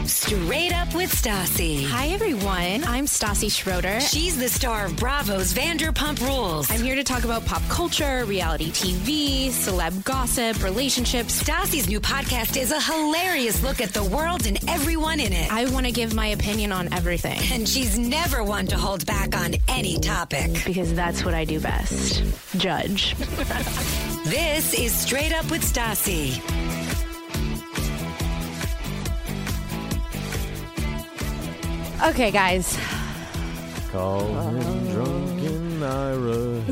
Straight Up with Stassi. Hi, everyone. I'm Stassi Schroeder. She's the star of Bravo's Vanderpump Rules. I'm here to talk about pop culture, reality TV, celeb gossip, relationships. Stassi's new podcast is a hilarious look at the world and everyone in it. I want to give my opinion on everything. And she's never one to hold back on any topic. Because that's what I do best. Judge. This is Straight Up with Stassi. Okay, guys. Call him drunken Ira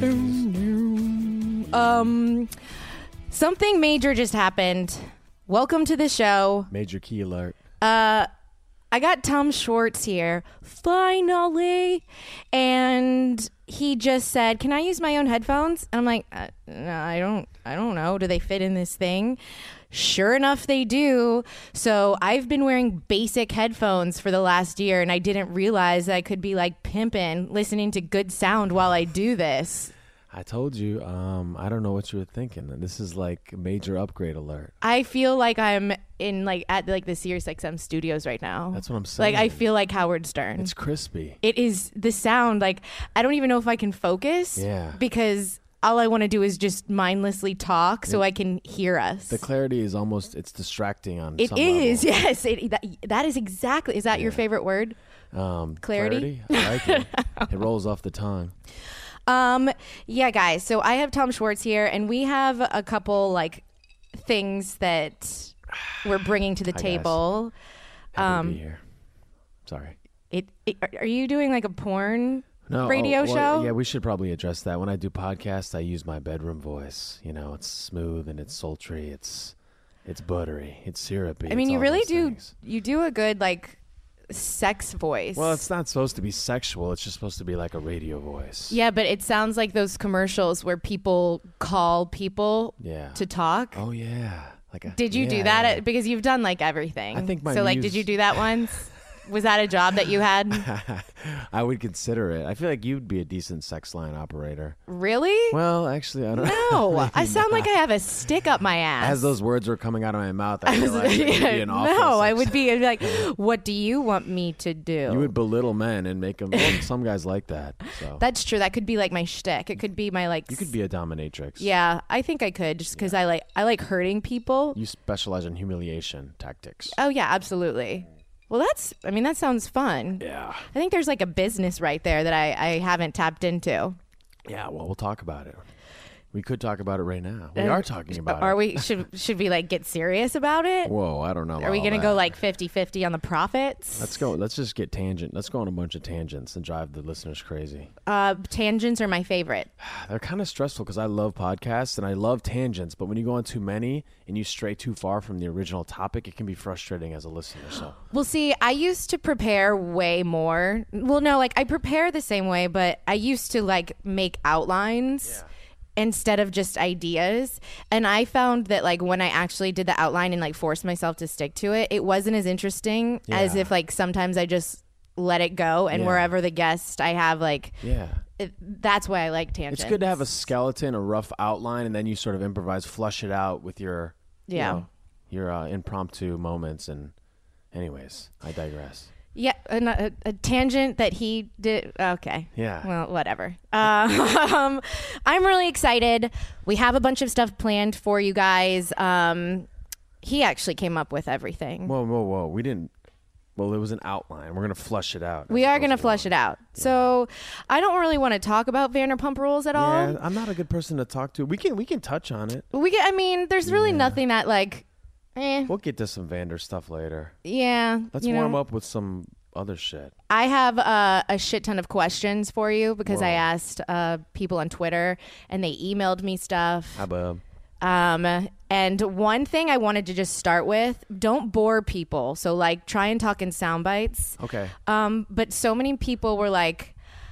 Hayes. Something major just happened. Welcome to the show. Major key alert. I got Tom Schwartz here, finally, and he just said, "Can I use my own headphones?" And I'm like, "No, I don't know. Do they fit in this thing?" Sure enough, they do. So I've been wearing basic headphones for the last year, and I didn't realize I could be like pimping, listening to good sound while I do this. I told you, I don't know what you were thinking. This is like a major upgrade alert. I feel like I'm in at the SiriusXM studios right now. That's what I'm saying. Like, I feel like Howard Stern. It's crispy. It is the sound. Like, I don't even know if I can focus. Yeah. Because all I want to do is just mindlessly talk so I can hear us. The clarity is almost, it's distracting on It some is, level. yes. That is exactly. Is that your favorite word? Clarity? I like it. It rolls off the tongue. Yeah, guys. So I have Tom Schwartz here, and we have a couple things that we're bringing to the Hi, table. Happy to be here. Sorry. Are you doing like a porn No, radio show? Yeah, we should probably address that. When I do podcasts, I use my bedroom voice. You know, it's smooth and it's sultry. It's buttery. It's syrupy. I mean, it's you all really those do. things. You do a good sex voice. Well, it's not supposed to be sexual. It's just supposed to be like a radio voice. Yeah, but it sounds like those commercials where people call people to talk. Oh yeah. Did you do that? Because you've done everything. I think my so did you do that once? Was that a job that you had? I would consider it. I feel like you'd be a decent sex line operator. Really? Well, actually, I don't know. No, I sound like I have a stick up my ass. As those words were coming out of my mouth, I feel like you'd be an awful no, sex- I'd be like, what do you want me to do? You would belittle men and make them. Well, some guys like that. So That's true. That could be my shtick. It could be my you could be a dominatrix. Yeah, I think I could just because I like hurting people. You specialize in humiliation tactics. Oh yeah, absolutely. Well, that sounds fun. Yeah. I think there's a business right there that I haven't tapped into. Yeah, well, we'll talk about it. We could talk about it right now. We are talking about it. Are we? Should we get serious about it? Whoa, I don't know. Are we going to go 50-50 on the profits? Let's go. Let's just get tangent. Let's go on a bunch of tangents and drive the listeners crazy. Tangents are my favorite. They're kind of stressful because I love podcasts and I love tangents, but when you go on too many and you stray too far from the original topic, it can be frustrating as a listener. So, Well, see, I used to prepare way more. Well, no, I prepare the same way, but I used to make outlines. Instead of just ideas. And I found that when I actually did the outline and forced myself to stick to it, it wasn't as interesting as if sometimes I just let it go and wherever the guest I have that's why I like tangents. It's good to have a skeleton, a rough outline, and then you sort of improvise, flush it out with your your impromptu moments. And anyways, I digress. Yeah, a tangent that he did. Okay. Yeah. Well, whatever. I'm really excited. We have a bunch of stuff planned for you guys. He actually came up with everything. Whoa. We didn't. Well, it was an outline. We're going to flush it out. We are going to flush it out. Yeah. So I don't really want to talk about Vanderpump Rules at all. Yeah, I'm not a good person to talk to. We can touch on it. There's really nothing that We'll get to some Vander stuff later. Yeah. Let's warm up with some other shit. I have a shit ton of questions for you because I asked people on Twitter and they emailed me stuff. Hi, bub. And one thing I wanted to just start with, don't bore people. So try and talk in sound bites. Okay. But so many people were like,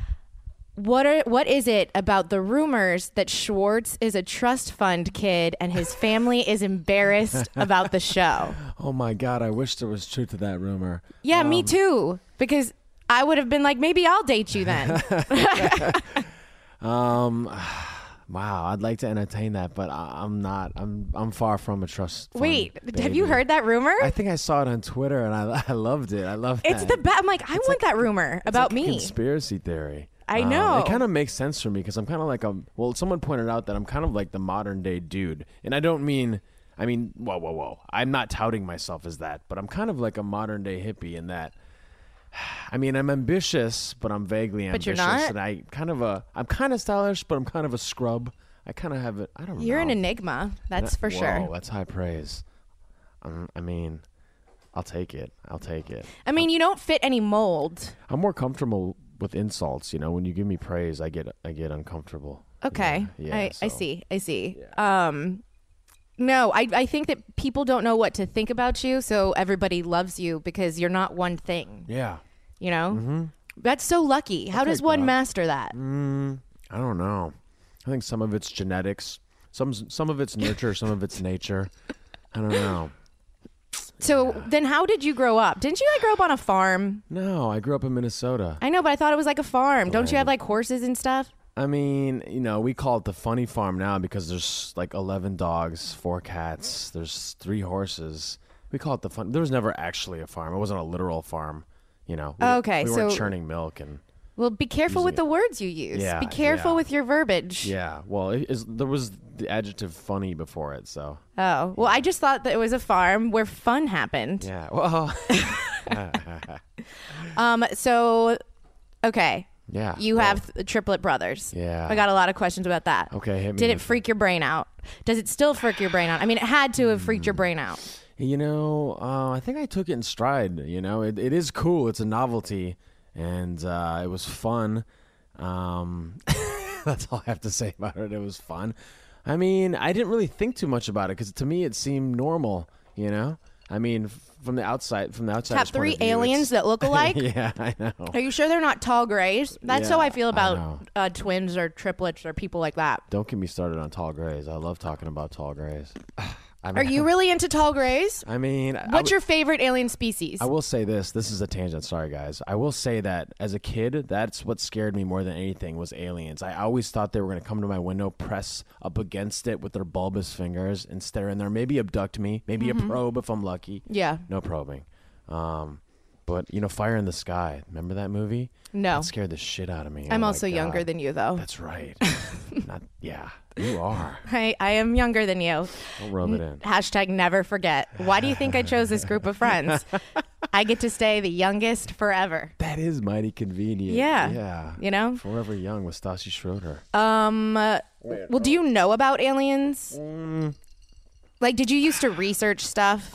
what is it about the rumors that Schwartz is a trust fund kid and his family is embarrassed about the show? Oh my God, I wish there was truth to that rumor. Yeah, me too. Because I would have been like, maybe I'll date you then. Wow, I'd like to entertain that, but I'm not. I'm far from a trust. Wait, baby. have you heard that rumor? I think I saw it on Twitter, and I loved it. I love It's that. the best. I'm like, I want that rumor about me. Conspiracy theory. I know. It kind of makes sense for me because I'm kind of like someone pointed out that I'm kind of like the modern day dude, and I don't mean. I mean, whoa. I'm not touting myself as that, but I'm kind of like a modern day hippie in that. I mean, I'm ambitious, but I'm vaguely ambitious. But you're not? And I'm kind of stylish, but I'm kind of a scrub. I kind of have it. I don't know. You're an enigma. That's for sure. Whoa, that's high praise. I mean, I'll take it. I mean, you don't fit any mold. I'm more comfortable with insults. You know, when you give me praise, I get uncomfortable. Okay. Yeah, I see. Yeah. No, I think that people don't know what to think about you, so everybody loves you because you're not one thing. Yeah. You know? Mm-hmm. That's so lucky. How does one master that? I don't know. I think some of it's genetics. Some of it's nurture, some of it's nature. I don't know. So then how did you grow up? Didn't you grow up on a farm? No, I grew up in Minnesota. I know, but I thought it was like a farm. Don't you have like horses and stuff? I mean, you know, we call it the funny farm now because there's like 11 dogs, 4 cats, there's 3 horses. We call it the fun. There was never actually a farm. It wasn't a literal farm, you know. We weren't churning milk and. Well, be careful with the words you use. Yeah, be careful with your verbiage. Yeah. Well, there was the adjective funny before it, so. Oh, well, I just thought that it was a farm where fun happened. Yeah. Well. So, okay. Yeah. You have triplet brothers. Yeah. I got a lot of questions about that. Okay, hit me. Did it freak your brain out? Does it still freak your brain out? I mean, it had to have freaked your brain out. You know, I think I took it in stride. You know, it is cool. It's a novelty, and it was fun. That's all I have to say about it. It was fun. I mean, I didn't really think too much about it because to me it seemed normal. You know, I mean, from the outside, Have 3 aliens that look alike. Yeah, I know. Are you sure they're not tall grays? That's how I feel I about twins or triplets or people like that. Don't get me started on tall grays. I love talking about tall grays. Are you really into tall grays? I mean, what's your favorite alien species? I will say this. This is a tangent. Sorry, guys. I will say that as a kid, that's what scared me more than anything was aliens. I always thought they were going to come to my window, press up against it with their bulbous fingers and stare in there. Maybe abduct me. Maybe a probe if I'm lucky. Yeah. No probing. But, you know, Fire in the Sky. Remember that movie? No. That scared the shit out of me. I'm oh also younger than you, though. That's right. Yeah, you are. I am younger than you. Don't rub it in. Hashtag never forget. Why do you think I chose this group of friends? I get to stay the youngest forever. That is mighty convenient. Yeah. Yeah. You know? Forever young with Stassi Schroeder. Well, do you know about aliens? Like, did you used to research stuff?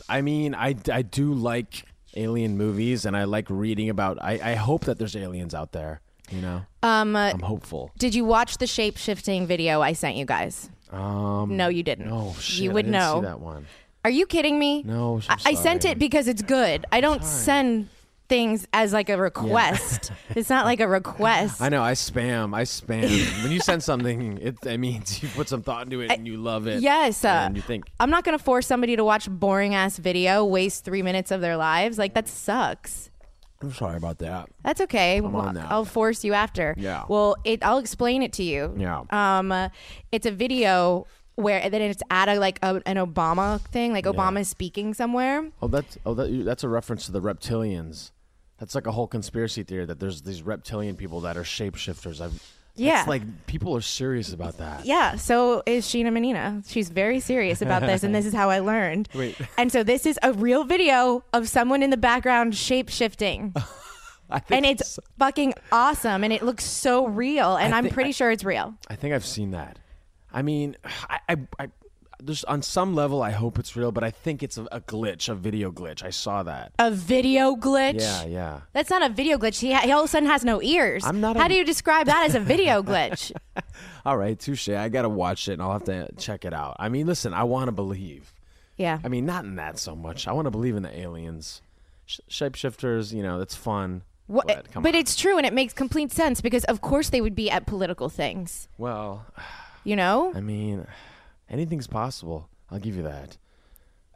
I do like alien movies, and I like reading about. I hope that there's aliens out there. You know, I'm hopeful. Did you watch the shape-shifting video I sent you guys? No, you didn't. No, shit, you would I didn't know. See that one. Are you kidding me? No, I sent it because it's good. I don't send things as like a request. It's not like a request. I know. I spam. When you send something, it means you put some thought into it and you love it. Yes. And you think I'm not going to force somebody to watch boring ass video, waste 3 minutes of their lives. Like that sucks. I'm sorry about that. That's okay. on now. I'll force you after. Yeah. Well, I'll explain it to you. Yeah. It's a video where then it's at an Obama thing, like Obama is speaking somewhere. That's a reference to the reptilians. That's like a whole conspiracy theory that there's these reptilian people that are shapeshifters. It's like people are serious about that. Yeah, so is Sheena Menina. She's very serious about this, and this is how I learned. Wait. And so this is a real video of someone in the background shape-shifting. And it's fucking awesome, and it looks so real, and I'm pretty sure it's real. I think I've seen that. I mean, I there's on some level I hope it's real, but I think it's a glitch, a video glitch. I saw that. A video glitch? Yeah. That's not a video glitch. He all of a sudden has no ears. How do you describe that as a video glitch? All right, touche. I got to watch it, and I'll have to check it out. I mean, listen, I want to believe. Yeah. I mean, not in that so much. I want to believe in the aliens. Shapeshifters, you know, that's fun. But it's true, and it makes complete sense because, of course, they would be at political things. Well, you know? I mean, anything's possible. I'll give you that.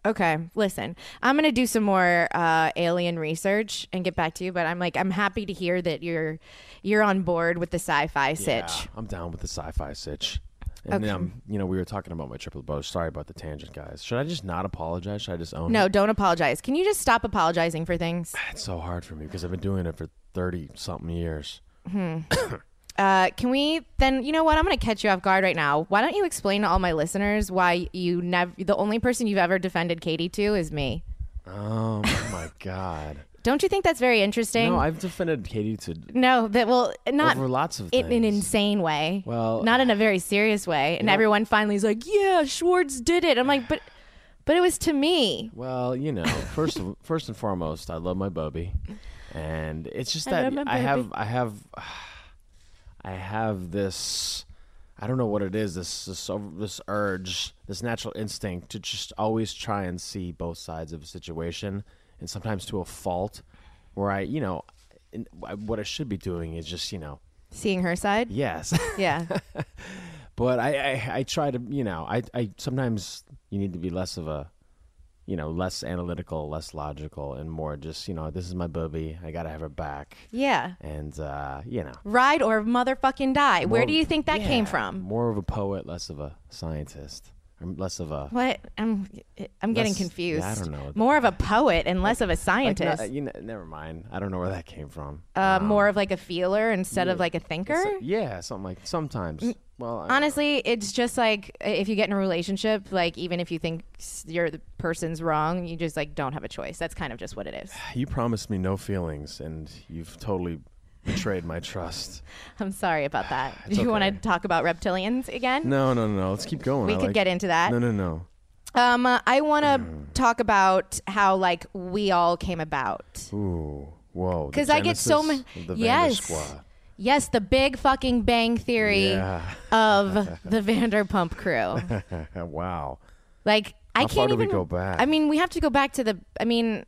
Okay, listen, I'm gonna do some more alien research and get back to you. But I'm happy to hear that you're on board with the sci-fi sitch. Yeah, I'm down with the sci-fi sitch. And Okay. you know, we were talking about my triple brother. Sorry about the tangent, guys. Should I just not apologize? Should I just own No, it? don't apologize. Can you just stop apologizing for things? It's so hard for me because I've been doing it for 30-something years. Can we then? You know what? I'm going to catch you off guard right now. Why don't you explain to all my listeners why the only person you've ever defended Katie to is me? Oh my God. Don't you think that's very interesting? No, I've defended Katie to No, that will not over lots of in an things. insane way. Well, not in a very serious way. And know- everyone finally is like, "Yeah, Schwartz did it." I'm like, but it was to me. Well, you know, first and foremost, I love my Bubby, and it's just I that love my I have this. I don't know what it is. This urge, this natural instinct to just always try and see both sides of a situation, and sometimes to a fault, where what I should be doing is just Seeing her side. yes. Yeah. But I try to, I sometimes you need to be less of a, less analytical, less logical, and more just, this is my booby. I got to have her back. Yeah. And, Ride or motherfucking die. Where do you think that came from? More of a poet, less of a scientist. Or less of a. What? I'm getting Less- confused. yeah, I don't know. More of a poet and less of a scientist. Never mind. I don't know where that came from. More of like a feeler instead of like a thinker. Yeah, something like sometimes. Well, Honestly, it's just like if you get in a relationship, like even if you think the person's wrong, you just like don't have a choice. That's kind of just what it is. you promised me no feelings, and you've totally betrayed my trust. I'm sorry about that. Do It's you want to okay. talk about reptilians again? No. Let's keep going. We could get into that. No. I want to talk about how like we all came about. Ooh, whoa. Because I get so many. Yes. Yes, the big fucking Bang Theory Yeah. of the Vanderpump crew. Wow. Like I How can't far do even. we go back? I mean, we have to go back to the. I mean,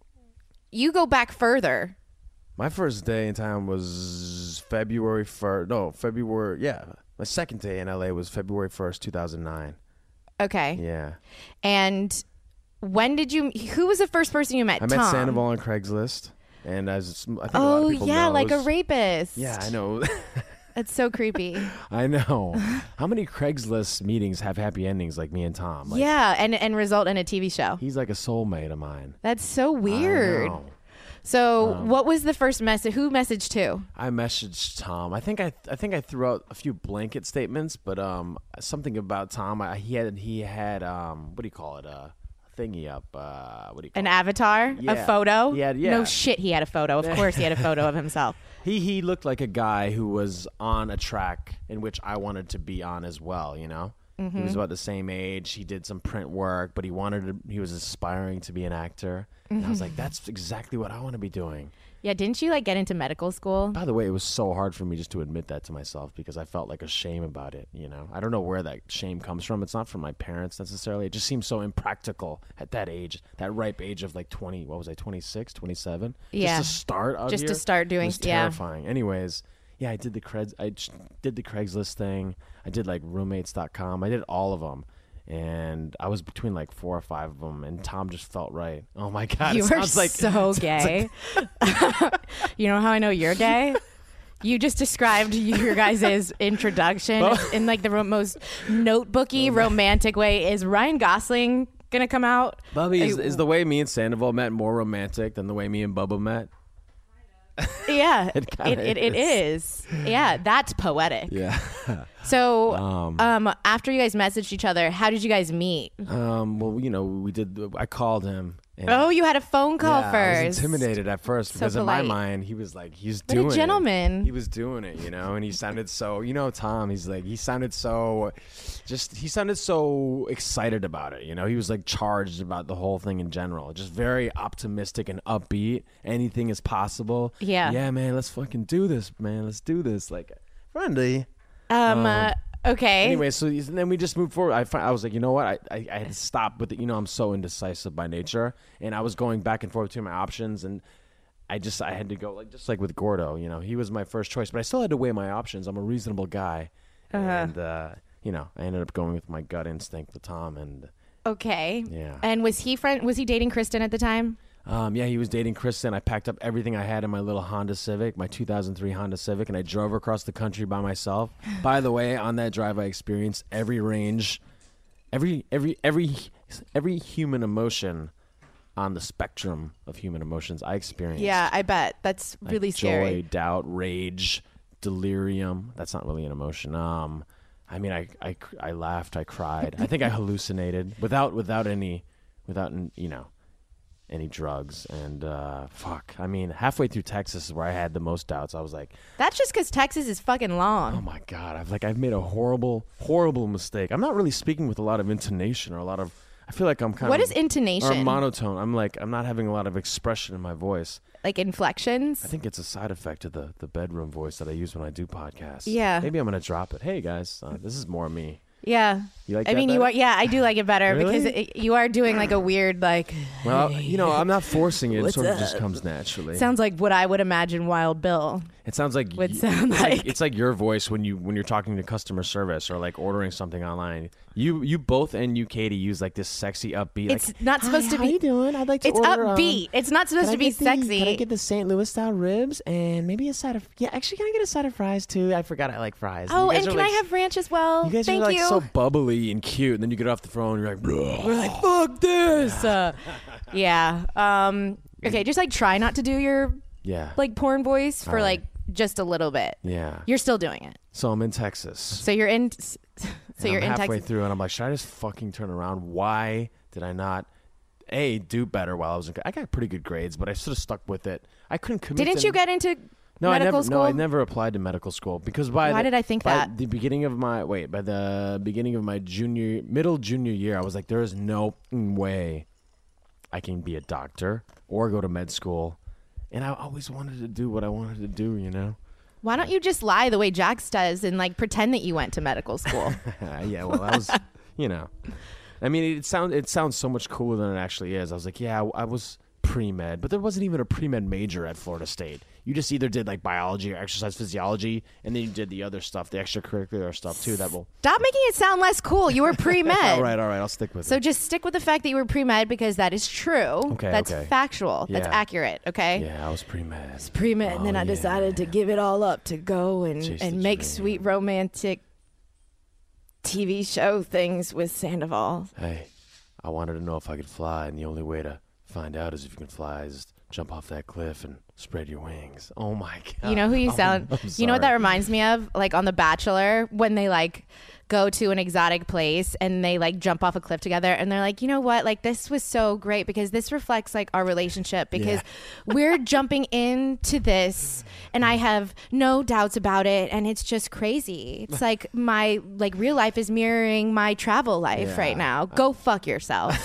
you go back further. My first day in town was February 1st. No, February. Yeah. My second day in LA was February 1st, 2009. Okay. Yeah. And when did you? Who was the first person you met? I met Tom. Sandoval on Craigslist. And I think a lot Oh of people yeah, know. like a rapist. Yeah, I know. That's so creepy. I know. How many Craigslist meetings have happy endings like me and Tom? Like, Yeah, and result in a TV show. He's like a soulmate of mine. That's so weird. I know. So, what was the first message? Who messaged to? I messaged Tom. I think I threw out a few blanket statements, but something about Tom. He had what do you call it? Thingy up. What do you call An it? avatar? A Yeah. photo? Yeah. No shit, he had a photo. Of course, he had a photo of himself. He looked like a guy who was on a track in which I wanted to be on as well. You know, he was about the same age. He did some print work, but he was aspiring to be an actor. And I was like, that's exactly what I want to be doing. Yeah, didn't you like get into medical school? By the way, it was so hard for me just to admit that to myself because I felt like a shame about it, you know. I don't know where that shame comes from. It's not from my parents necessarily. It just seems so impractical at that age, that ripe age of like 20, what was I, 26, 27? Yeah. Just to start out Just to here, start doing- it was yeah. terrifying. Anyways, yeah, I did the Craigslist thing. I did like roommates.com. I did all of them. And I was between like 4 or 5 of them, and Tom just felt right. Oh my God. You it were sounds like, so gay. You know how I know you're gay? You just described your guys' introduction in like the most notebooky, romantic way. Is Ryan Gosling gonna come out? Bubby, is the way me and Sandoval met more romantic than the way me and Bubba met? Yeah, It kinda it is. Yeah, that's poetic. Yeah. So, after you guys messaged each other, how did you guys meet? Well, you know, I called him. And Oh, you had a phone call yeah, first. I was intimidated at first So because in my polite. mind he was like, he's What a doing it. gentleman. He was doing it, you know, and he sounded so, Tom, he sounded so excited about it, you know. He was like charged about the whole thing in general, just very optimistic and upbeat. Anything is possible. Yeah. Yeah, man, let's fucking do this, man. Let's do this. Like, friendly. Okay. Anyway, so then we just moved forward. I was like, you know what? I had to stop with it. You know, I'm so indecisive by nature, and I was going back and forth between my options, and I had to go just like with Gordo. You know, he was my first choice, but I still had to weigh my options. I'm a reasonable guy, and I ended up going with my gut instinct with Tom, and Okay. Yeah. And was he dating Kristen at the time? Yeah, he was dating Kristen. I packed up everything I had in my little Honda Civic, my 2003 Honda Civic, and I drove across the country by myself. By the way, on that drive, I experienced every range, every human emotion on the spectrum of human emotions I experienced. Yeah, I bet. That's really scary. Joy, doubt, rage, delirium. That's not really an emotion. I mean, I laughed, I cried. I think I hallucinated without any drugs. And fuck. I mean, halfway through Texas is where I had the most doubts. I was like, that's just because Texas is fucking long. oh my God. I've made a horrible, horrible mistake. I'm not really speaking with a lot of intonation or a lot of. I feel like I'm kind of. What is intonation? Or monotone. I'm not having a lot of expression in my voice. Like inflections? I think it's a side effect of the bedroom voice that I use when I do podcasts. Yeah. Maybe I'm gonna drop it. Hey guys, this is more me. Yeah. You like I that mean, better? you are. Yeah, I do like it better Really? because you are doing like a weird like. Well, I'm not forcing it. It What's sort of up? just comes naturally. Sounds like what I would imagine Wild Bill It sounds like would sound it's like. it's like your voice when you're talking to customer service or like ordering something online. You both and you, Katie, use like this sexy upbeat. It's like, not supposed to How be. you doing? I'd like to It's order. upbeat. It's not supposed to be sexy. Can I get the St. Louis style ribs and maybe a side of? Yeah, actually, can I get a side of fries too? I forgot I like fries. Oh, You guys and are can I like- have ranch as well? You guys Thank are like you. so bubbly and cute, and then you get off the phone, and you're like, "Bruh." We're like, fuck this. Yeah. Okay, just like try not to do your Yeah, like porn voice for All right. like just a little bit. yeah. You're still doing it. So I'm in Texas. So you're in. So you're I'm in halfway Texas. through, and I'm like, should I just fucking turn around? Why did I not? Do better while I was in. I got pretty good grades, but I sort of stuck with it. I couldn't commit. Didn't to you get into No, medical I never. school? No, I never applied to medical school because Why did I think by that? the beginning of my middle junior year, I was like, there is no way I can be a doctor or go to med school, and I always wanted to do what I wanted to do. Why don't you just lie the way Jax does and like pretend that you went to medical school? Yeah, well, I was, I mean, it sounds so much cooler than it actually is. I was like, yeah, I was pre-med, but there wasn't even a pre-med major at Florida State. You just either did like biology or exercise physiology, and then you did the other stuff, the extracurricular stuff too. That will. Stop making it sound less cool. You were pre-med. All right, I'll stick with So it. just stick with the fact that you were pre-med because that is true. Okay, That's okay. factual. That's Yeah. accurate. Okay. Yeah, I was pre-med. Pre-med, and then Oh, I yeah. decided to give it all up to go Chase and the make dream. sweet romantic TV show things with Sandoval. Hey, I wanted to know if I could fly, and the only way to find out is if you can fly is jump off that cliff and spread your wings. Oh my God. You know who you sound? I'm You know what that sorry. reminds me of? Like on The Bachelor, when they like go to an exotic place and they like jump off a cliff together, and they're like, you know what? Like this was so great because this reflects like our relationship because we're jumping into this, and I have no doubts about it, and it's just crazy. It's like my like real life is mirroring my travel life Yeah. right now. Go fuck yourself.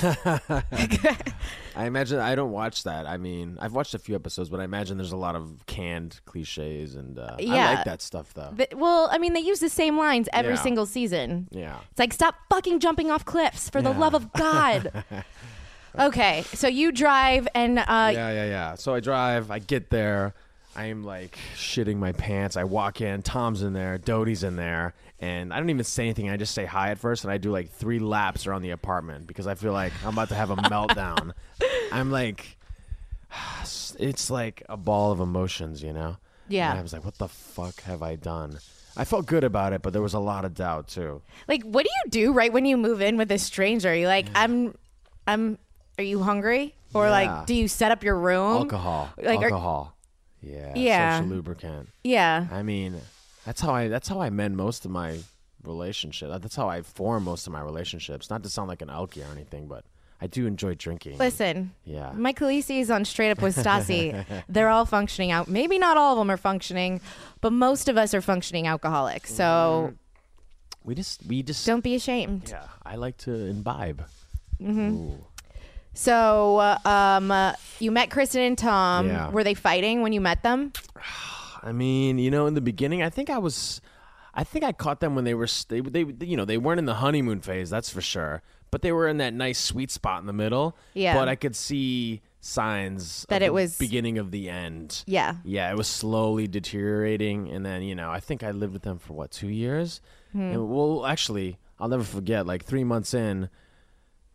I imagine I don't watch that. I mean, I've watched a few episodes, but I imagine there's a lot of canned cliches, and I Yeah. like that stuff though. Well, I mean, they use the same lines every Yeah. single season. Yeah. It's like, stop fucking jumping off cliffs for the Yeah. love of God. Okay, so you drive and Yeah. So I drive, I get there, I'm like shitting my pants. I walk in, Tom's in there, Dodie's in there, and I don't even say anything. I just say hi at first, and I do like 3 laps around the apartment because I feel like I'm about to have a meltdown. I'm like, it's like a ball of emotions, Yeah. And I was like, what the fuck have I done? I felt good about it, but there was a lot of doubt too. like, what do you do right when you move in with a stranger? You're like, are you hungry? Or Yeah. like, do you set up your room? Alcohol. Like, Alcohol. Yeah. Yeah. Social lubricant. Yeah. I mean, that's how I mend most of my relationship. That's how I form most of my relationships. Not to sound like an alky or anything, but I do enjoy drinking. Listen, Yeah. Mike Khaleesi is on Straight Up with Stassi. They're all functioning out. Maybe not all of them are functioning, but most of us are functioning alcoholics. So We just don't be ashamed. yeah. I like to imbibe. Mm-hmm. Ooh. So you met Kristen and Tom. Yeah. Were they fighting when you met them? I mean, in the beginning, I think I caught them when they they weren't in the honeymoon phase, that's for sure. But they were in that nice sweet spot in the middle. Yeah. But I could see signs That of it the was- beginning of the end. Yeah. Yeah, it was slowly deteriorating, and then I think I lived with them for 2 years. Hmm. And well, actually, I'll never forget. Like 3 months in,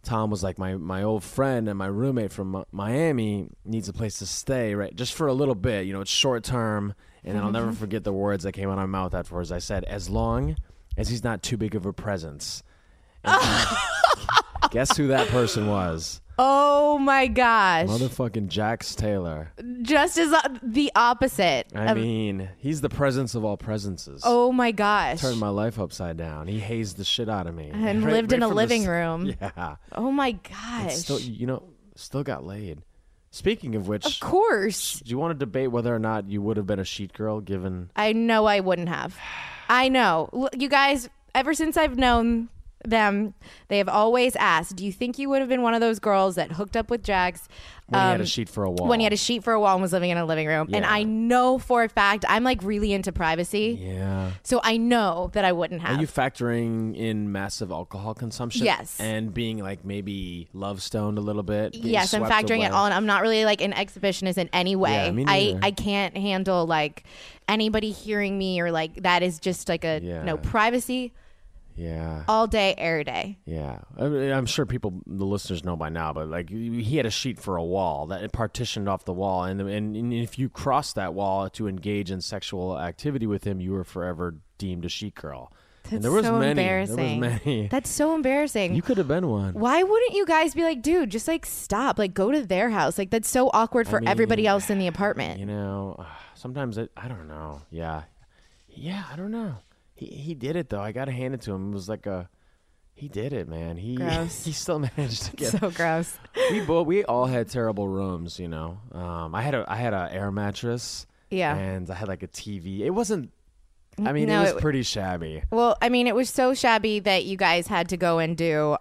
Tom was like, my old friend and my roommate from Miami needs a place to stay, right? Just for a little bit, it's short term. And I'll never forget the words that came out of my mouth afterwards. I said, as long as he's not too big of a presence. And guess who that person was? Oh my gosh. Motherfucking Jax Taylor. Just as the opposite. I mean, he's the presence of all presences. Oh my gosh. Turned my life upside down. He hazed the shit out of me. And lived in a living room. Yeah. Oh my gosh. Still, still got laid. Speaking of which, of course. Do you want to debate whether or not you would have been a sheet girl given? I know I wouldn't have. I know. Look, you guys, ever since I've known them, they have always asked, do you think you would have been one of those girls that hooked up with Jax when he had a sheet for a wall? When he had a sheet for a wall and was living in a living room. Yeah. And I know for a fact, I'm like really into privacy. Yeah. So I know that I wouldn't have. Are you factoring in massive alcohol consumption? Yes. And being like maybe love stoned a little bit? Yes, I'm factoring it all in. I'm not really like an exhibitionist in any way. Yeah, me neither. I can't handle like anybody hearing me or like that is just like a no privacy. Yeah. All day, every day. Yeah. I'm sure the listeners know by now, but like he had a sheet for a wall that it partitioned off the wall. And if you crossed that wall to engage in sexual activity with him, you were forever deemed a sheet girl. That's and there was so many. embarrassing. There was many. That's so embarrassing. You could have been one. Why wouldn't you guys be like, dude, just like stop, like go to their house? Like that's so awkward for everybody else in the apartment. Sometimes I don't know. Yeah. Yeah, I don't know. He did it though. I gotta hand it to him. It was like he did it, man. He still managed to get so gross. We all had terrible rooms, I had a air mattress. Yeah. And I had like a TV. It wasn't. I mean, it was pretty shabby. Well, I mean, it was so shabby that you guys had to go and do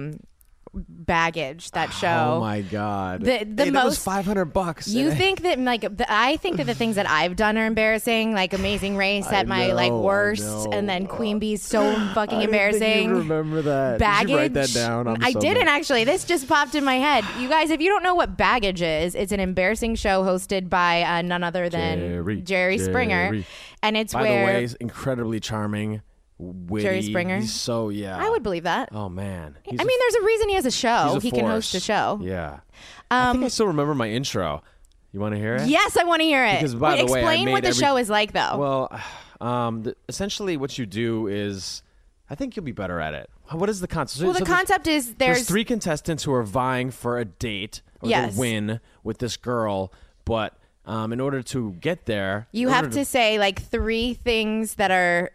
Baggage, that show. Oh my god. That was $500. You think that I think that the things that I've done are embarrassing, like Amazing Race at my like worst, and then Queen Bee's so fucking embarrassing. I didn't remember that. Baggage. Did you write that down? I didn't actually. This just popped in my head. You guys, if you don't know what Baggage is, it's an embarrassing show hosted by none other than Jerry Springer, and it's by the way, incredibly charming. Witty. Jerry Springer. So yeah, I would believe that. Oh man, there's a reason he has a show. He can host a show. Yeah, I think I still remember my intro. You want to hear it? Yes, I want to hear it. Because by the way, explain what the show is like, though. Well, essentially, what you do is, I think you'll be better at it. What is the concept? Well, the concept is there's 3 contestants who are vying for a date or to win with this girl, but in order to get there, you have to say like 3 things that are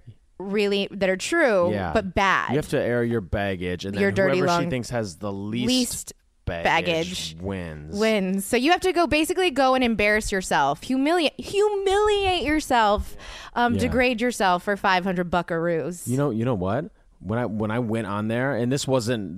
true, but bad. You have to air your baggage, and then whoever she thinks has the least baggage wins. So you have to go and embarrass yourself, humiliate yourself, degrade yourself for 500 buckaroos. You know what? When I went on there, and this wasn't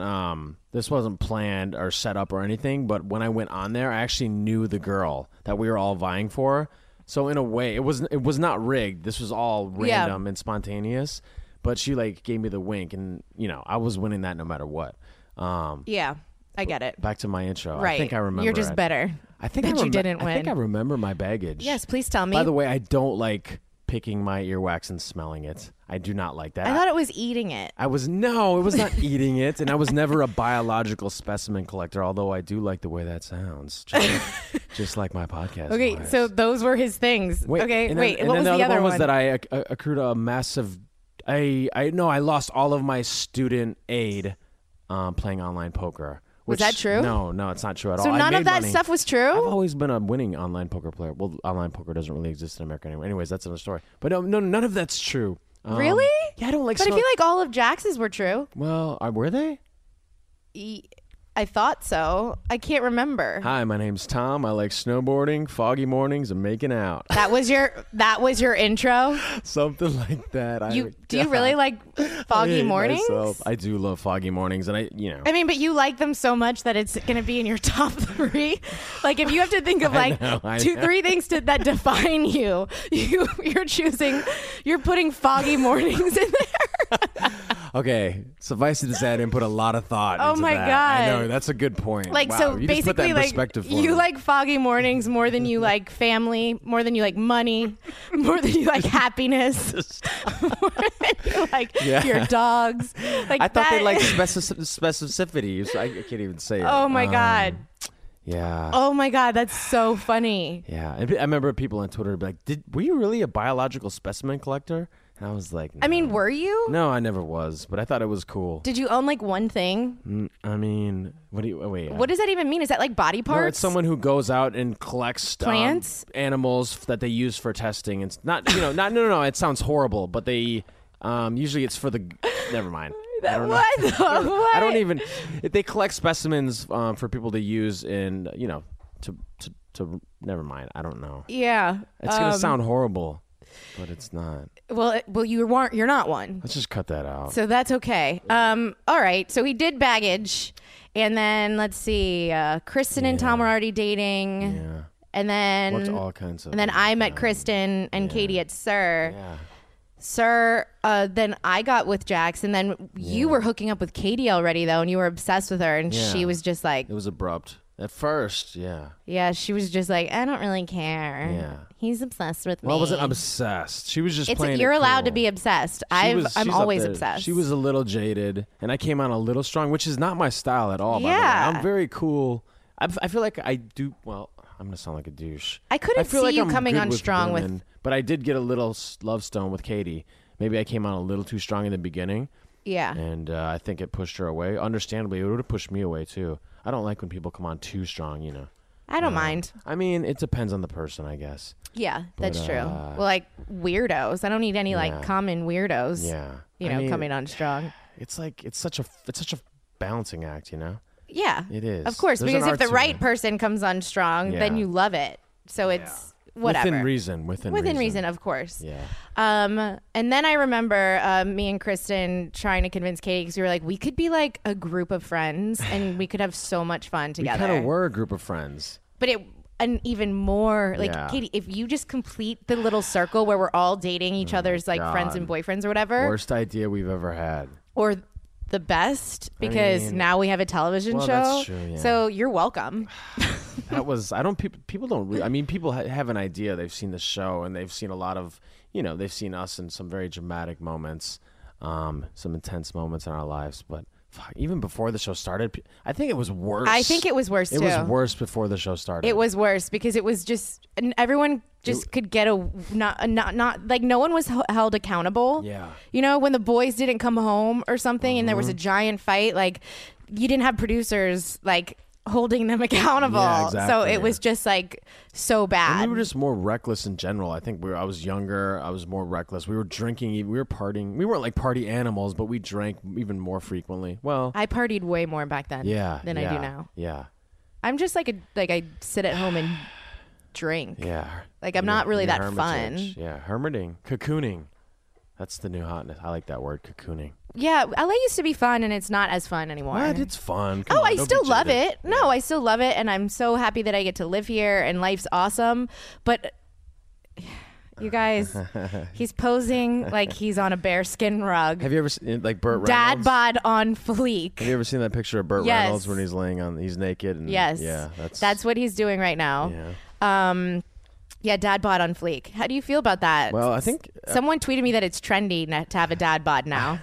planned or set up or anything, but when I went on there, I actually knew the girl that we were all vying for. So in a way, it was not rigged. This was all random and spontaneous. But she like gave me the wink, and I was winning that no matter what. Yeah, I get it. Back to my intro. Right. I think I remember. You're just better. I think you didn't win. I think I remember my baggage. Yes, please tell me. By the way, I don't like picking my earwax and smelling it. I do not like that. I thought it was eating it. It was not eating it, and I was never a biological specimen collector, although I do like the way that sounds. Just like my podcast. Okay, voice. So those were his things. What was the other one? Was one? that I accrued a massive I lost all of my student aid playing online poker. Was that true? No, it's not true at all. So none of that stuff was true? I've always been a winning online poker player. Well, online poker doesn't really exist in America anymore. Anyways, that's another story. But no, none of that's true. Really? Yeah, I don't like. But I feel like all of Jax's were true. Well, were they? I thought so. I can't remember. Hi, my name's Tom. I like snowboarding, foggy mornings, and making out. That was your intro? Something like that. Do you really like foggy mornings? I do love foggy mornings, and I mean, but you like them so much that it's going to be in your top 3. Like, if you have to think of like 2-3 things that define you're putting foggy mornings in there. Okay, suffice it to say, I didn't put a lot of thought Oh into my that. God. I know, that's a good point. Like, wow, so you just put that basically, in like, perspective for you me. like foggy mornings more than you like family, more than you like money, more than you like happiness, more than you like Yeah. your dogs. Like I thought that. they liked specificity. So I can't even say it. Oh my God. Yeah. Oh my God, that's so funny. Yeah. I remember people on Twitter be like, were you really a biological specimen collector? And I was like, no. I mean, were you? No, I never was, but I thought it was cool. Did you own like one thing? I mean, wait. What does that even mean? Is that like body parts? No, it's someone who goes out and collects Plants? animals that they use for testing. It's not, no. It sounds horrible, but they usually it's for the. Never mind. I don't know. What? I don't even. They collect specimens for people to use in, to. Never mind. I don't know. Yeah. It's gonna sound horrible, but it's not. Well, you're not one. Let's just cut that out. So that's okay. All right. So he did baggage, and then let's see. Kristen and Tom were already dating, Yeah. and then What's all kinds of. and then I met Kristen and Katie at Sir. Yeah. Sir. Then I got with Jax, and then you were hooking up with Katie already though, and you were obsessed with her, and Yeah. she was just like, It was abrupt at first. Yeah. yeah, she was just like, I don't really care. Yeah. He's obsessed with me. Well, I wasn't obsessed. She was just playing. You're it allowed to cool. be obsessed. She's I'm up always there. obsessed. She was a little jaded, and I came on a little strong, which is not my style at all. By the way. Yeah. I'm very cool. I feel like I do. Well, I'm gonna sound like a douche. I couldn't feel see like you I'm coming good on with strong with- women, but I did get a little love stone with Katie. Maybe I came on a little too strong in the beginning, Yeah. and I think it pushed her away. Understandably, it would have pushed me away too. I don't like when people come on too strong. I don't mind. I mean, it depends on the person, I guess. Yeah, that's But, true. Well, like weirdos. I don't need any Yeah. like common weirdos. Yeah, You I know, mean, coming on strong. It's like it's such a balancing act, Yeah. It is. Of course, There's an because if art the to right it. person comes on strong, then Yeah. you love it. So it's whatever. Within reason. Within reason, of course. Yeah. And then I remember me and Kristen trying to convince Katie because we were like, we could be like a group of friends and we could have so much fun We together. kind of were a group of friends. But and even more like Yeah. Katie, if you just complete the little circle where we're all dating each other's like friends and God. boyfriends or whatever, Worst idea we've ever had. or the best because mean, now we have a television well, show. that's true, yeah. So you're welcome. That was people don't really, I mean, people have an idea. They've seen the show and they've seen a lot of, they've seen us in some very dramatic moments, some intense moments in our lives, but fuck, even before the show started, I think it was worse. I think it was worse It too. was worse before the show started. It was worse because it was just and everyone just could get not like no one was held accountable. Yeah. When the boys didn't come home or something and there was a giant fight, like you didn't have producers like holding them accountable. Yeah, So exactly. it was just like so bad. And we were just more reckless in general. I think I was younger. I was more reckless. We were drinking. We were partying. We weren't like party animals, but we drank even more frequently. Well, I partied way more back then than I do now. Yeah. I'm just like I sit at home and drink. Yeah. Like, I'm not really that hermitage. fun. Yeah. Hermiting. Cocooning. That's the new hotness. I like that word, cocooning. Yeah, LA used to be fun and it's not as fun anymore. What? It's fun. Come Oh, on, I don't still be love jaded. it. No, I still love it, and I'm so happy that I get to live here, and life's awesome. But you guys, he's posing like he's on a bearskin rug. Have you ever seen like Burt Dad Reynolds? bod on fleek. Have you ever seen that picture of Burt Yes. Reynolds when he's naked? And, Yes. Yeah. That's what he's doing right now. Yeah. Yeah, dad bod on fleek. How do you feel about that? Well, I think someone tweeted me that it's trendy to have a dad bod now.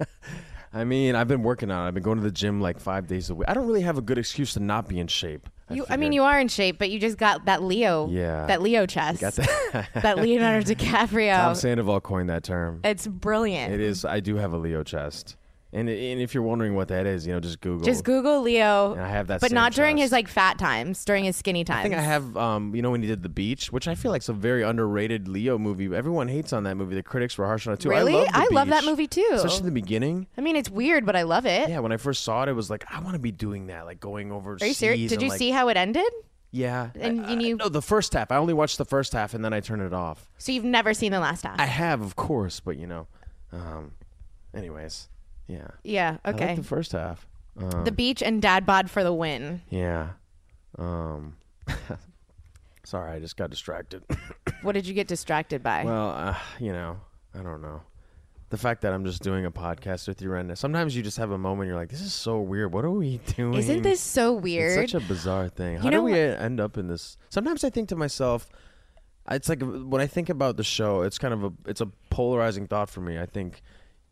I mean, I've been working on it. I've been going to the gym like 5 days a week. I don't really have a good excuse to not be in shape. I mean, figured. you are in shape, but you just got that Leo. Yeah. That Leo chest. Got that. That Leonardo DiCaprio. Tom Sandoval coined that term. It's brilliant. It is. I do have a Leo chest. And if you're wondering what that is, just Google. Just Google Leo. And I have that but same not during chest. his like fat times, during his skinny times. I think I have, when he did The Beach, which I feel like is a very underrated Leo movie. Everyone hates on that movie. The critics were harsh on it too. Really? I love that movie too. Especially the beginning. I mean, it's weird, but I love it. Yeah, when I first saw it, it was like, I want to be doing that, like going overseas. Are you serious? Did and, you see how it ended? Yeah. And you- No, the first half. I only watched the first half and then I turned it off. So you've never seen the last half? I have, of course, but anyways, yeah. Yeah. I Okay. like the first half. The Beach and Dad bod for the win. Yeah. Sorry, I just got distracted. What did you get distracted by? Well, I don't know. The fact that I'm just doing a podcast with you right now. Sometimes you just have a moment. You're like, this is so weird. What are we doing? Isn't this so weird? It's such a bizarre thing. How You do know we what? end up in this? Sometimes I think to myself, it's like when I think about the show, it's kind of it's a polarizing thought for me. I think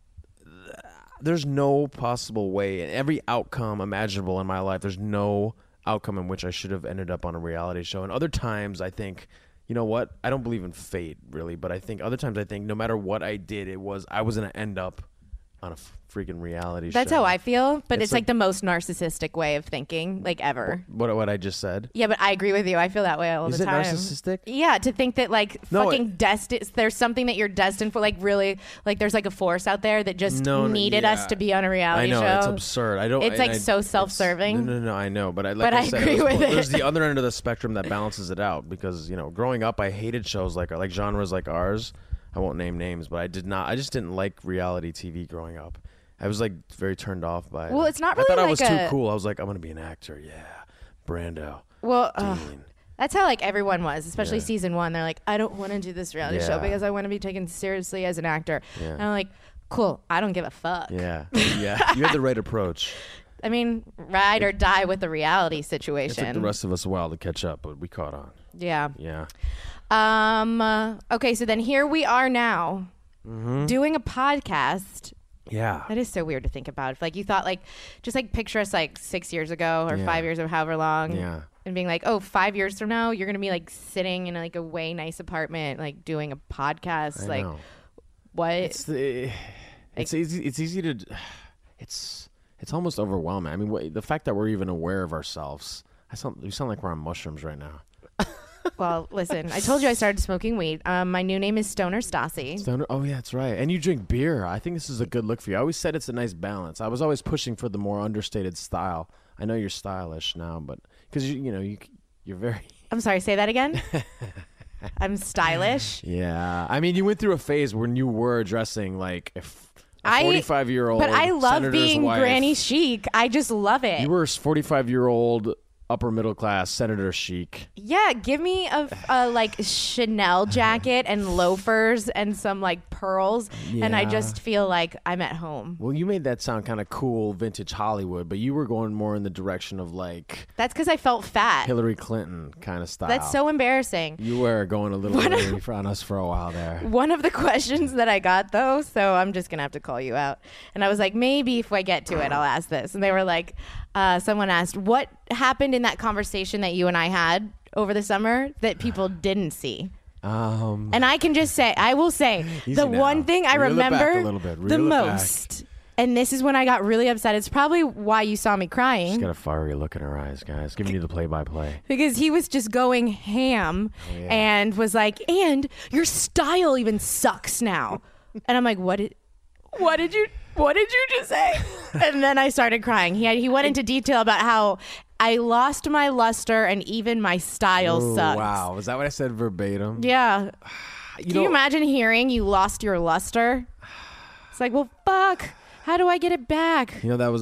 there's no possible way in every outcome imaginable in my life. There's no outcome in which I should have ended up on a reality show. And other times I think, you know what? I don't believe in fate really, but I think other times I think no matter what I did, I was going to end up on a freaking reality show. That's how I feel, but it's like- like the most narcissistic way of thinking, like ever. What I just said. Yeah, but I agree with you. I feel that way all Is the it time. narcissistic? Yeah, to think that like No, fucking destined, there's something that you're destined for. Like really, like there's like a force out there that just needed us yeah. to be on a reality I know show. it's absurd. I don't. It's, like, so it's- self-serving. No, I know, but But I said, agree with it. There's the other end of the spectrum that balances it out because growing up, I hated shows like genres like ours. I won't name names, but I just didn't like reality TV growing up. I was like very turned off by it. Well, it's not I thought really I was like too a- cool. I was like, I'm gonna be an actor. Yeah, Brando. Well, Dean. that's how like everyone was, especially Yeah. season 1. They're like, I don't want to do this reality show Yeah. because I want to be taken seriously as an actor. Yeah. And I'm like, cool. I don't give a fuck. Yeah, yeah. You had the right approach. I mean, ride or die with the reality It took situation. the rest of us a while to catch up, but we caught on. Yeah. Yeah. Okay, so then here we are now Mm-hmm. doing a podcast. Yeah. That is so weird to think about. If like you thought like just like picture us like 6 years ago or Yeah. 5 years or however long. Yeah. And being like, oh, 5 years from now, you're gonna be like sitting in like a way nice apartment, like doing a podcast. I like know. what? It's easy. It's easy to. It's almost overwhelming. I mean, the fact that we're even aware of ourselves. We sound like we're on mushrooms right now. Well, listen, I told you I started smoking weed. My new name is Stoner Stassi. Stoner. Oh yeah, that's right. And you drink beer. I think this is a good look for you. I always said it's a nice balance. I was always pushing for the more understated style. I know you're stylish now, but because you're very. I'm sorry, say that again. I'm stylish. Yeah, I mean, you went through a phase when you were dressing like a 45-year-old. But I love senator's being wife. granny chic. I just love it. You were a 45-year-old upper middle class senator chic. Yeah, give me a like Chanel jacket and loafers and some like pearls, and I Yeah. just feel like I'm at home. Well, you made that sound kind of cool, vintage Hollywood, but you were going more in the direction of like That's because I felt fat. Hillary Clinton kind of style. That's so embarrassing. You were going a little early on us for a while there. One of the questions that I got though, so I'm just gonna have to call you out. And I was like, maybe if I get to it, I'll ask this. And they were like, someone asked, what happened in that conversation that you and I had over the summer that people didn't see? And I can just say, I will say, Easy the now. one thing I Reel it back remember a little bit. the Reel it back. most, and this is when I got really upset. It's probably why you saw me She's crying, got a fiery look in her eyes, guys. Giving you the play-by-play. because he was just going ham Oh, yeah. and was like, and your style even sucks now. And I'm like, what did you just say? And then I started crying. He went into detail about how I lost my luster and even my style Ooh, sucks. wow, was that what I said verbatim? Yeah. Can you imagine hearing you lost your luster? It's like, well, fuck. How do I get it back? You know, that was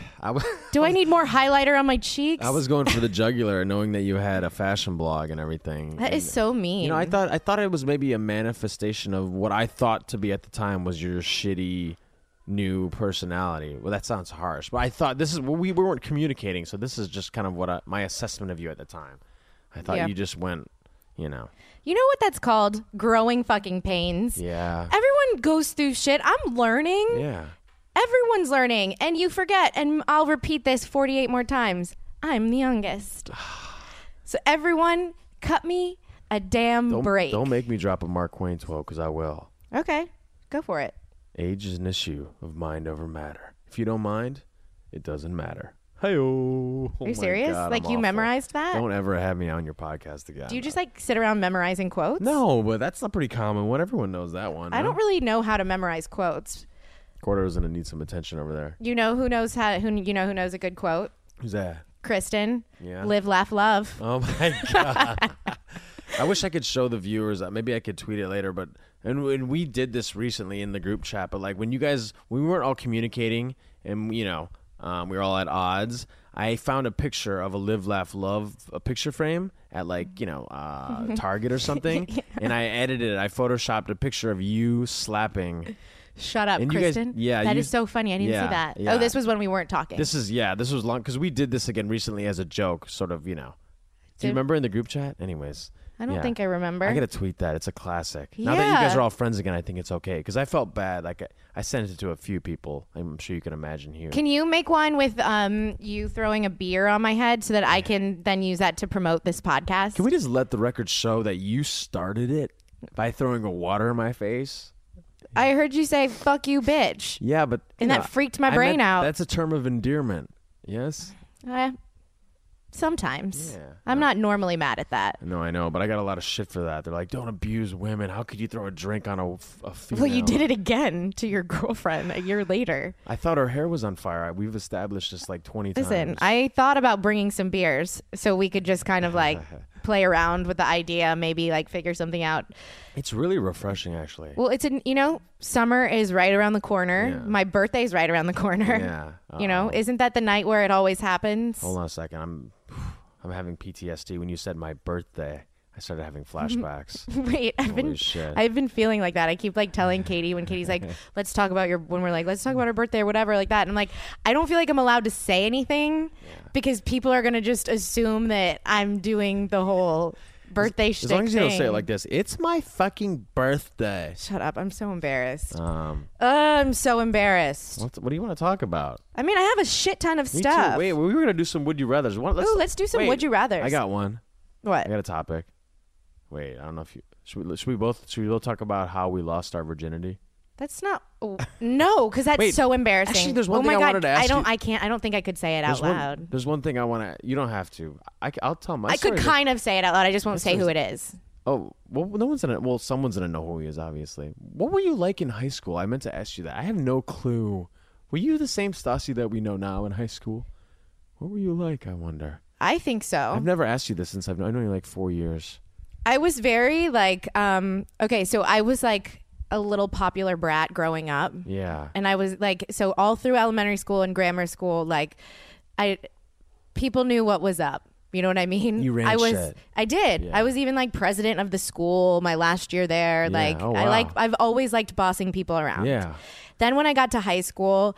Do I need more highlighter on my cheeks? I was going for the jugular, knowing that you had a fashion blog and everything. That is And, so mean. You know, I thought it was maybe a manifestation of what I thought to be at the time was your shitty new personality. Well, that sounds harsh, but I thought we weren't communicating, so this is just kind of my assessment of you at the time. I thought Yeah. you just went, You know what that's called? Growing fucking pains. yeah, Everyone goes through shit. I'm learning. yeah. Everyone's learning, and you forget. And I'll repeat this 48 more times. I'm the youngest. So everyone, cut me a damn break. Don't make me drop a Mark Twain quote, because I will. Okay, go for it. Age is an issue of mind over matter. If you don't mind, it doesn't matter. Hey-oh. Are you serious? Like you memorized that? Don't ever have me on your podcast again. Do you just like sit around memorizing quotes? No, but that's not pretty common one. Everyone knows that one. I huh? don't really know how to memorize quotes. Cordera's gonna need some attention over there. You know who knows who knows a good quote? Who's that? Kristen. Yeah. Live, laugh, love. Oh my god. I wish I could show the viewers. Maybe I could tweet it later. But and we did this recently in the group chat. But like when we weren't all communicating, and we were all at odds. I found a picture of a Live, Laugh, Love picture frame at Target or something, and I edited it. I photoshopped a picture of you slapping Shut up, And you guys- Kristen. yeah, that you- is so funny. I didn't yeah, see that. yeah. Oh, this was when we weren't talking. This was long because we did this again recently as a joke, sort of. Do you Did- remember in the group chat? Anyways, I don't yeah. think I remember. I gotta tweet that. It's a classic. Now that you Yeah. guys are all friends again, I think it's okay because I felt bad. Like I sent it to a few people. I'm sure you can imagine here. Can you make one with you throwing a beer on my head so that I can then use that to promote this podcast? Can we just let the record show that you started it by throwing a water in my face? I heard you say "fuck you, bitch," Yeah, but and that freaked my brain out. That's a term of endearment. Yes. Sometimes. Yeah. I'm not normally mad at that. No, I know, but I got a lot of shit for that. They're like, "Don't abuse women. How could you throw a drink on a female?" Well, you did it again to your girlfriend a year later. I thought her hair was on fire. We've established this like 20 Listen, times. I thought about bringing some beers so we could just kind of like play around with the idea, maybe like figure something out. It's really refreshing, actually. Well, summer is right around the corner. Yeah. My birthday's right around the corner. Yeah. Isn't that the night where it always happens? Hold on a second. I'm having PTSD. When you said my birthday, I started having flashbacks. Wait, Holy shit. I've been feeling like that. I keep like telling Katie when Katie's like, let's talk about our birthday or whatever like that. And I'm like, I don't feel like I'm allowed to say anything because people are going to just assume that I'm doing the whole birthday shtick As long as you don't say it thing. like this, it's my fucking birthday. Shut up. I'm so embarrassed. I'm so embarrassed. What do you want to talk about? I mean, I have a shit ton of Me stuff. too. Wait, we were going to do some Would You Rathers. Let's do some Would You Rathers. I got one. What? I got a topic. Wait, I don't know if you... Should we both talk about how we lost our virginity? That's not... No, because that's Wait, so embarrassing. actually, there's one oh thing my I God, wanted to ask you. I don't think I could say it out loud. There's one thing I want to... You don't have to. I'll tell my I could story. kind of say it out loud. I just won't say who it is. Oh, well, no one's gonna... Well, someone's gonna know who he is, obviously. What were you like in high school? I meant to ask you that. I have no clue. Were you the same Stassi that we know now in high school? What were you like, I wonder? I think so. I've never asked you this since I've known you like 4 years. I was very like... okay, so I was like a little popular brat growing up. Yeah. And I was like... So all through elementary school and grammar school, like... People knew what was up. You know what I mean? You ran shit. I did. Yeah. I was even like president of the school my last year there. Yeah. Like Oh, wow. I've always liked bossing people around. Yeah. Then when I got to high school,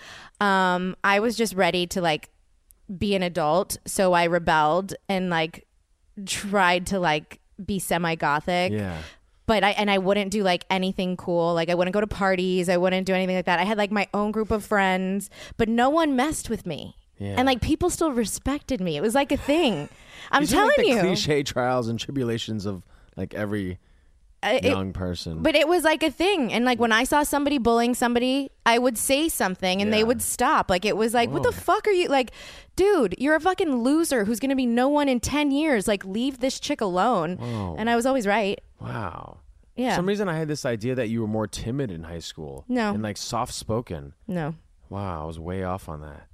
I was just ready to like be an adult. So I rebelled and like tried to like be semi-gothic. Yeah. But I wouldn't do like anything cool. Like I wouldn't go to parties. I wouldn't do anything like that. I had like my own group of friends, but no one messed with me. Yeah. And like people still respected me. It was like a thing. I'm These are, telling like, the you. cliche trials and tribulations of like every young person. But it was like a thing. And like when I saw somebody bullying somebody, I would say something and they Yeah. would stop. Like it was like, what the Whoa. fuck are you like, dude, you're a fucking loser who's going to be no one in 10 years. Like leave this chick alone. Whoa. And I was always right. Wow. Yeah. For some reason, I had this idea that you were more timid in high school. No. And like soft spoken. No. Wow, I was way off on that.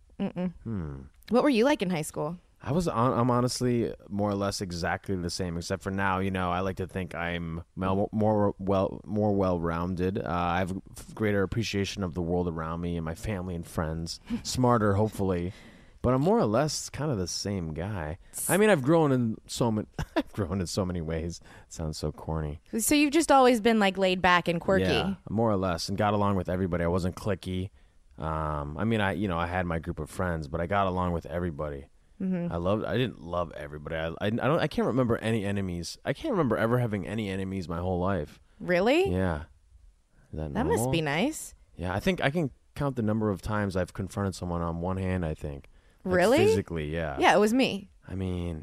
What were you like in high school? I'm honestly more or less exactly the same, except for now, I like to think I'm more well-rounded. I have a greater appreciation of the world around me and my family and friends. Smarter, hopefully. But I'm more or less kind of the same guy. I mean, I've grown in so many ways. It sounds so corny. So you've just always been like laid back and quirky. Yeah, more or less, and got along with everybody. I wasn't cliquey. I mean, I had my group of friends, but I got along with everybody. Mm-hmm. I didn't love everybody. I can't remember any enemies. I can't remember ever having any enemies my whole life. Really? Yeah. Is that That normal? must be nice. Yeah, I think I can count the number of times I've confronted someone on one hand, I think. Like, Really? physically, yeah. Yeah, it was me. I mean,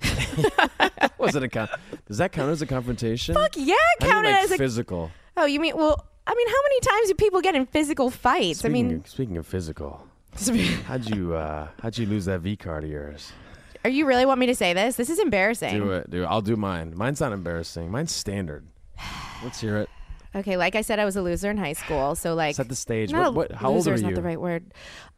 was it does that count as a confrontation? Fuck yeah, I mean, counted like as a. physical. Oh, you mean how many times do people get in physical fights? Speaking of physical, how'd you lose that V card of yours? Are you really want me to say this? This is embarrassing. Do it. I'll do mine. Mine's not embarrassing. Mine's standard. Let's hear it. Okay, like I said, I was a loser in high school. So like, Set the stage. not How old loser are is you? not the right word.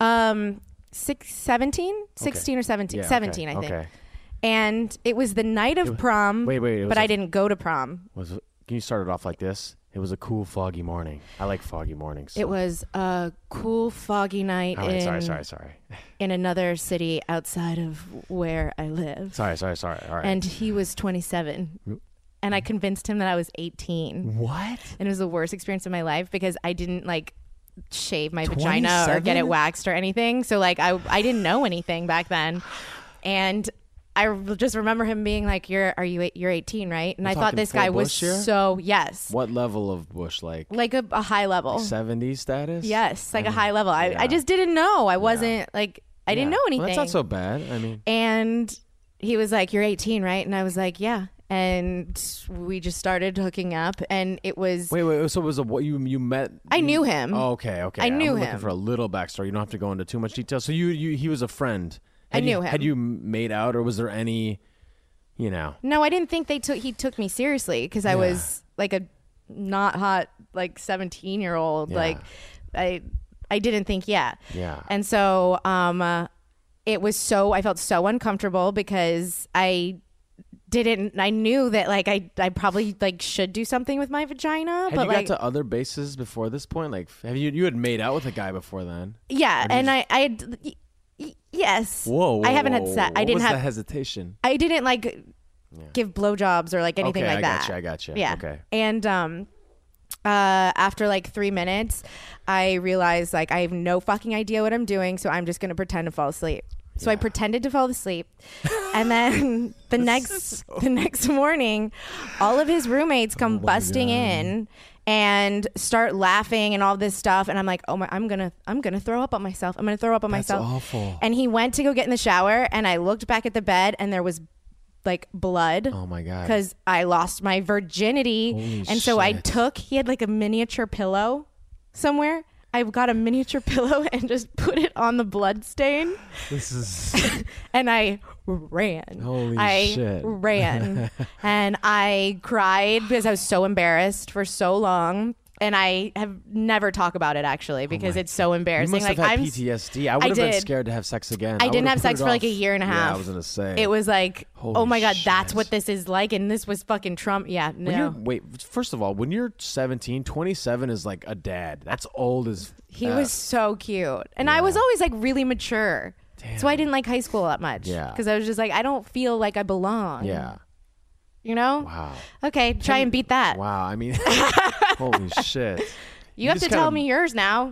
16 or 17. Yeah, 17, okay. I think. Okay. And it was the night of prom. Wait, it was but I didn't go to prom. Can you start it off like this? It was a cool, foggy morning. I like foggy mornings. It was a cool, foggy night All right, sorry. in another city outside of where I live. Sorry. All right. And he was 27. And I convinced him that I was 18. What? And it was the worst experience of my life because I didn't like shave my vagina or get it 27? waxed or anything. So like I didn't know anything back then. And I just remember him being like, you're 18, right? And I thought talking this full guy was bush here? so, yes. What level of bush? Like A high level. 70s status? Yes, like I a mean, high level. I yeah. just didn't know. I wasn't like, I didn't Yeah. know anything. Well, that's not so bad. I mean, And he was like, you're 18, right? And I was like, yeah. And we just started hooking up, and it was. wait. So it was what you met? I knew him. Oh, okay. I knew I'm him. looking for a little backstory. You don't have to go into too much detail. So he was a friend. I knew him. Had you made out, or was there any, No, I didn't think he took me seriously because I was like a not hot like 17-year-old. Yeah. Like I didn't think Yeah. And so it was I felt so uncomfortable because I knew that like I probably like should do something with my vagina. Had but you like got to other bases before this point? Like, have you had made out with a guy before then? yeah, and yes. Whoa, I haven't had sex. I what didn't was have the hesitation. I didn't like give blowjobs or like anything Okay, like that. I gotcha. Yeah. Okay. And after like 3 minutes, I realized like I have no fucking idea what I'm doing, so I'm just gonna pretend to fall asleep. So I pretended to fall asleep, and then the next morning, all of his roommates come busting in and start laughing and all this stuff, and I'm like, oh my, I'm gonna throw up on myself. I'm gonna throw up on myself. That's awful. And he went to go get in the shower, and I looked back at the bed, and there was like blood. Oh my god. Because I lost my virginity. Holy and so I shit. he had like a miniature pillow somewhere. I got a miniature pillow and just put it on the blood stain. This is And I ran. Holy I shit. ran. And I cried because I was so embarrassed for so long. And I have never talked about it actually because it's so You embarrassing. must have like had PTSD. I would have been did. scared to have sex again. I didn't would've have put sex it for like off. a year and a half. Yeah, I was gonna say. It was like, Holy oh my God, that's shit. what this is like. And this was fucking Trump. Yeah, no. Wait, first of all, when you're 17, 27 is like a dad. That's old as He F. was so cute. And I was always like really mature. Damn. So I didn't like high school that much. Yeah. Because I was just like, I don't feel like I belong. Yeah. You know? Wow. Okay, try and beat that. Wow. I mean, holy shit. You have just to tell gotta- me yours now.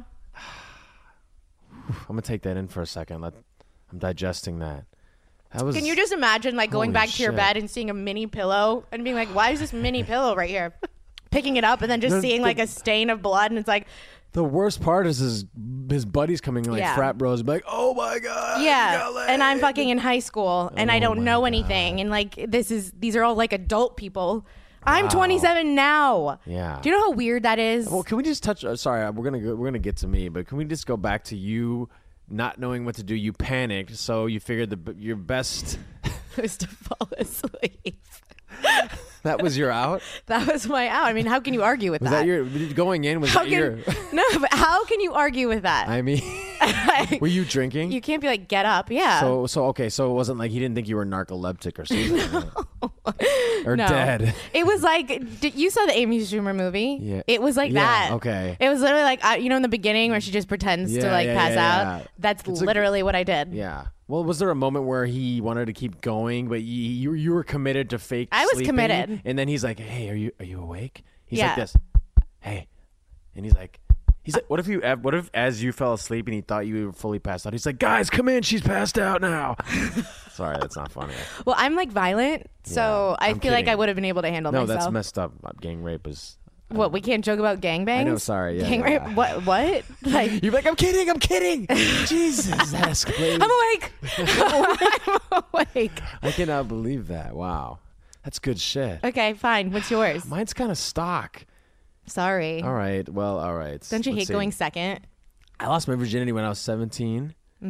I'm gonna take that in for a second. I'm digesting that. That was. Can you just imagine like going Holy back to your shit. bed and seeing a mini pillow and being like, why is this mini pillow right here? Picking it up and then just seeing like a stain of blood and it's like, The worst part is his buddies coming in, like Yeah. frat bros, be like, "Oh my god!" you yeah. got laid." And I'm fucking in high school and I Oh don't my know God. anything. And like these are all like adult people. I'm 27 now. Yeah. Do you know how weird that is? Well, can we just touch? Sorry, we're gonna get to me, but can we just go back to you not knowing what to do? You panicked, so you figured your best. Was to fall asleep. That was your out. That was my out. I mean, how can you argue with Was that your going in? Was How that your? no, but how can you argue with that? I mean, were you drinking? You can't be like, get up. Yeah. So okay, so it wasn't like he didn't think you were narcoleptic or something, or No. dead. It was like, you saw the Amy Schumer movie? Yeah. It was like Yeah, that. okay. It was literally like, in the beginning where she just pretends to Yeah, like yeah, pass yeah, out. yeah. That's It's literally what I did. Yeah. Well, was there a moment where he wanted to keep going, but you were committed to fake? I was sleeping, committed. and then he's like, "Hey, are you awake?" He's Yeah. like this. Hey, and he's like, what if as you fell asleep and he thought you were fully passed out? He's like, "Guys, come in. She's passed out now." Sorry, that's not funny. Well, I'm like violent, so Yeah, I I'm feel like I kidding. would have been able to handle No, myself. that's messed up. Gang rape is. What, we can't joke about gangbangs? I know. Sorry. Yeah, Gang yeah. rape? What? Like, You're like, I'm kidding. Jesus, that escalated. I'm awake. I'm awake. I cannot believe that. Wow, that's good shit. Okay, fine. What's yours? Mine's kind of stock. Sorry. All right. Well, all right. Don't you Let's hate see. going second? I lost my virginity when I was 17.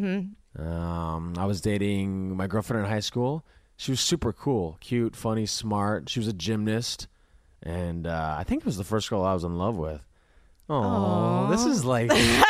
I was dating my girlfriend in high school. She was super cool, cute, funny, smart. She was a gymnast. And I think it was the first girl I was in love with. Oh, this is like...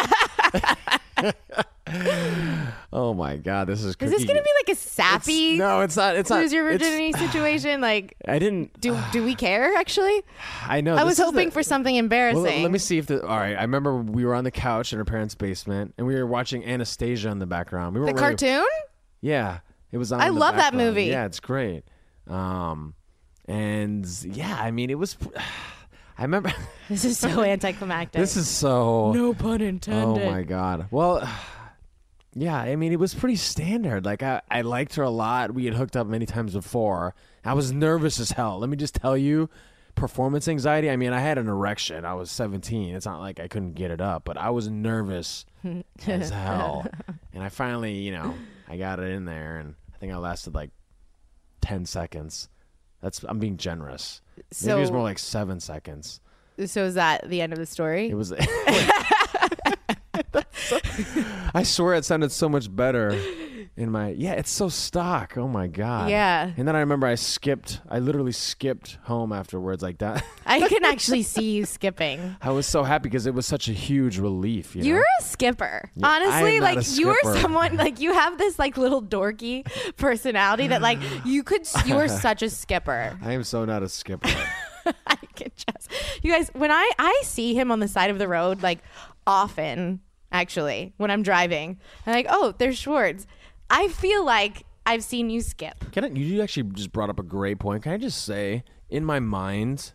Oh, my God. This is Is cookie. this gonna be like a sappy No, it's not. It's not. lose your it's- virginity situation? Like, I didn't... do we care? Actually, I know. I was this is hoping the- for something embarrassing. Well, let me see if all right. I remember we were on the couch in her parents' basement, and we were watching Anastasia in the background. We the weren't really- cartoon. Yeah, it was on. I in the love that background. movie. Yeah, it's great. And yeah, I mean, it was. I remember. This is so anticlimactic. This is so. No pun intended. Oh my God. Well, yeah. I mean, it was pretty standard. Like I liked her a lot. We had hooked up many times before. I was nervous as hell. Let me just tell you, performance anxiety. I mean, I had an erection. I was 17. It's not like I couldn't get it up, but I was nervous as hell. And I finally, I got it in there, and I think I lasted like 10 seconds. I'm being generous. Maybe it was more like 7 seconds. So is that the end of the story? It was. I swear it sounded so much better in my. Yeah, it's so stock. Oh my God. Yeah. And then I remember I literally skipped home afterwards like that. I can actually see you skipping. I was so happy because it was such a huge relief. You're a skipper. Yeah, Honestly, I am like not a you are skipper. someone like you have this like little dorky personality that like you are such a skipper. I am so not a skipper. I can just you guys when I see him on the side of the road like often actually when I'm driving I'm like, oh, there's Schwartz. I feel like I've seen you skip. You actually just brought up a great point. Can I just say, in my mind,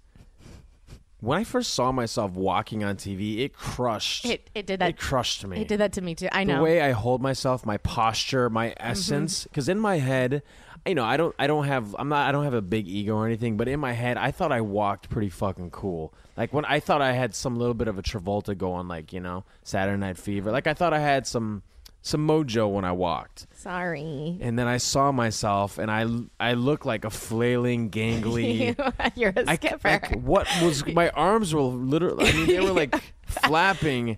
when I first saw myself walking on TV, it crushed. It did that. It crushed me. It did that to me too. I know. The way I hold myself, my posture, my essence. Because in my head, I don't have a big ego or anything, but in my head, I thought I walked pretty fucking cool. Like when I thought I had some little bit of a Travolta going, like Saturday Night Fever. Like I thought I had some mojo when I walked. Sorry. And then I saw myself, and I look like a flailing, gangly. You're a skipper. My arms were literally. I mean, they were like flapping,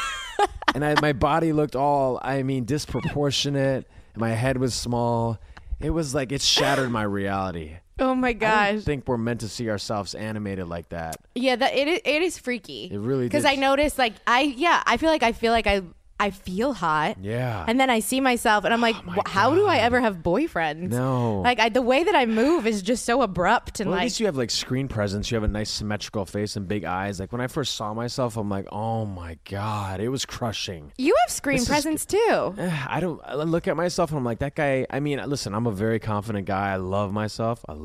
and my body looked all. I mean, disproportionate. My head was small. It was like it shattered my reality. Oh my gosh! I don't think we're meant to see ourselves animated like that. Yeah, it is freaky. It really because I noticed like I feel like I feel hot. Yeah. And then I see myself and I'm like, how do I ever have boyfriends? No. Like the way that I move is just so abrupt and Well, at like. least you have like screen presence. You have a nice symmetrical face and big eyes. Like when I first saw myself, I'm like, oh my God, it was crushing. You have screen presence too. I look at myself and I'm like, that guy. I mean, listen, I'm a very confident guy. I love myself. I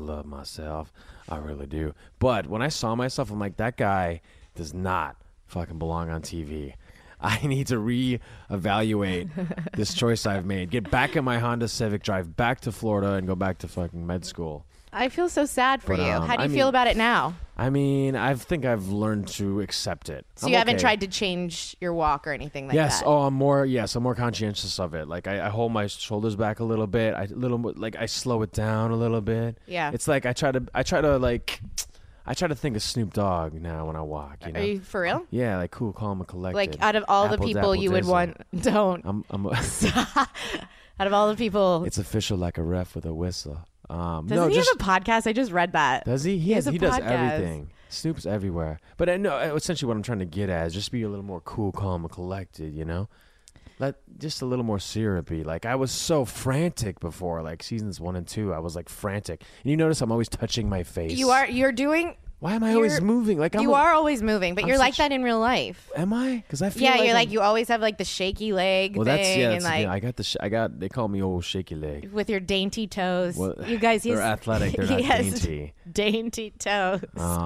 really do. But when I saw myself, I'm like, that guy does not fucking belong on TV. I need to reevaluate this choice I've made. Get back in my Honda Civic, drive back to Florida, and go back to fucking med school. I feel so sad for But, you. How do you feel about it now? I mean, I think I've learned to accept it. So you haven't tried to change your walk or anything like yes. that? Oh, I'm more conscientious of it. Like I hold my shoulders back a little bit. I slow it down a little bit. Yeah. It's like I try to think of Snoop Dogg now when I walk. Are you for real? Yeah, like cool, calm, and collected. Like out of all the people you would want, don't. Out of all the people, It's official, like a ref with a whistle. Doesn't he have a podcast? I just read that. Does he? He has a He does podcast. everything. Snoop's everywhere. But I know essentially what I'm trying to get at is just be a little more cool, calm, and collected. Just a little more syrupy. Like I was so frantic before, like seasons 1 and 2. I was like frantic. And you notice I'm always touching my face. You're doing. Why am I always moving? Like you are always moving, but you're like that in real life. Am I? Because I feel Yeah, like you're like you always have like the shaky leg Well, thing, and like I got. They call me old shaky leg. with your dainty toes. Well, you guys, they're athletic. They're not dainty. Dainty toes.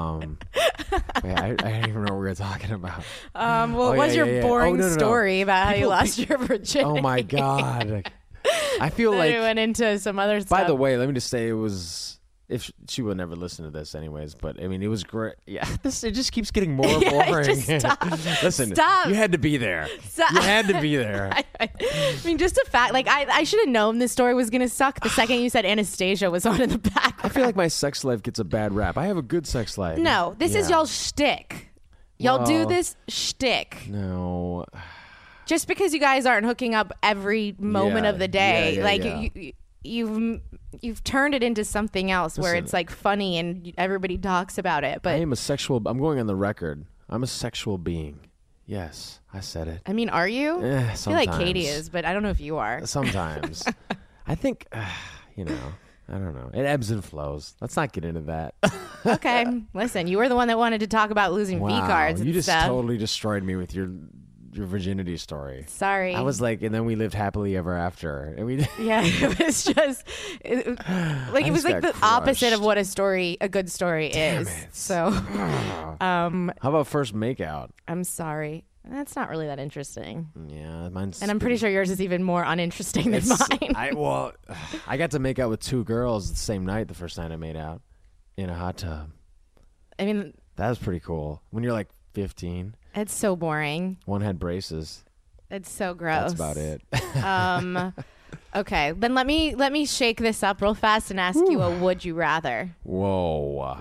I don't even know what we were talking about. What was your boring story about how you lost your virginity? Oh my God! I feel Then like we went into some other stuff. By the way, let me just say it was. If she will never listen to this anyways, but I mean, it was great. Yeah, it just keeps getting more boring. Just stop. Listen, Stop. you had to be there. Stop. You had to be there. I mean, just a fact. Like, I should have known this story was gonna suck the second you said Anastasia was on in the background. I feel like my sex life gets a bad rap. I have a good sex life. No, this is y'all's shtick. Y'all do this shtick. No. Just because you guys aren't hooking up every moment Yeah, of the day, yeah, like yeah. you've turned it into something else where Listen. it's like funny and everybody talks about it. But I'm going on the record. I'm a sexual being. Yes, I said it. I mean, are you? I feel like Katie sometimes. is, but I don't know if you are. Sometimes. I think, I don't know. It ebbs and flows. Let's not get into that. Okay, listen, you were the one that wanted to talk about losing V cards and You just stuff. totally destroyed me with your your virginity story. Sorry. I was like, and then we lived happily ever after, and we. Yeah, it was just it was like the opposite of what a good story is. So, how about first makeout? I'm sorry. That's not really that interesting. Yeah, mine's. And I'm pretty sure yours is even more uninteresting than mine. I got to make out with 2 girls the same night. The first night I made out in a hot tub. I mean, that was pretty cool. When you're like 15. It's so boring. One had braces. It's so gross. That's about it. Okay, then let me shake this up real fast and ask you a would you rather. Whoa.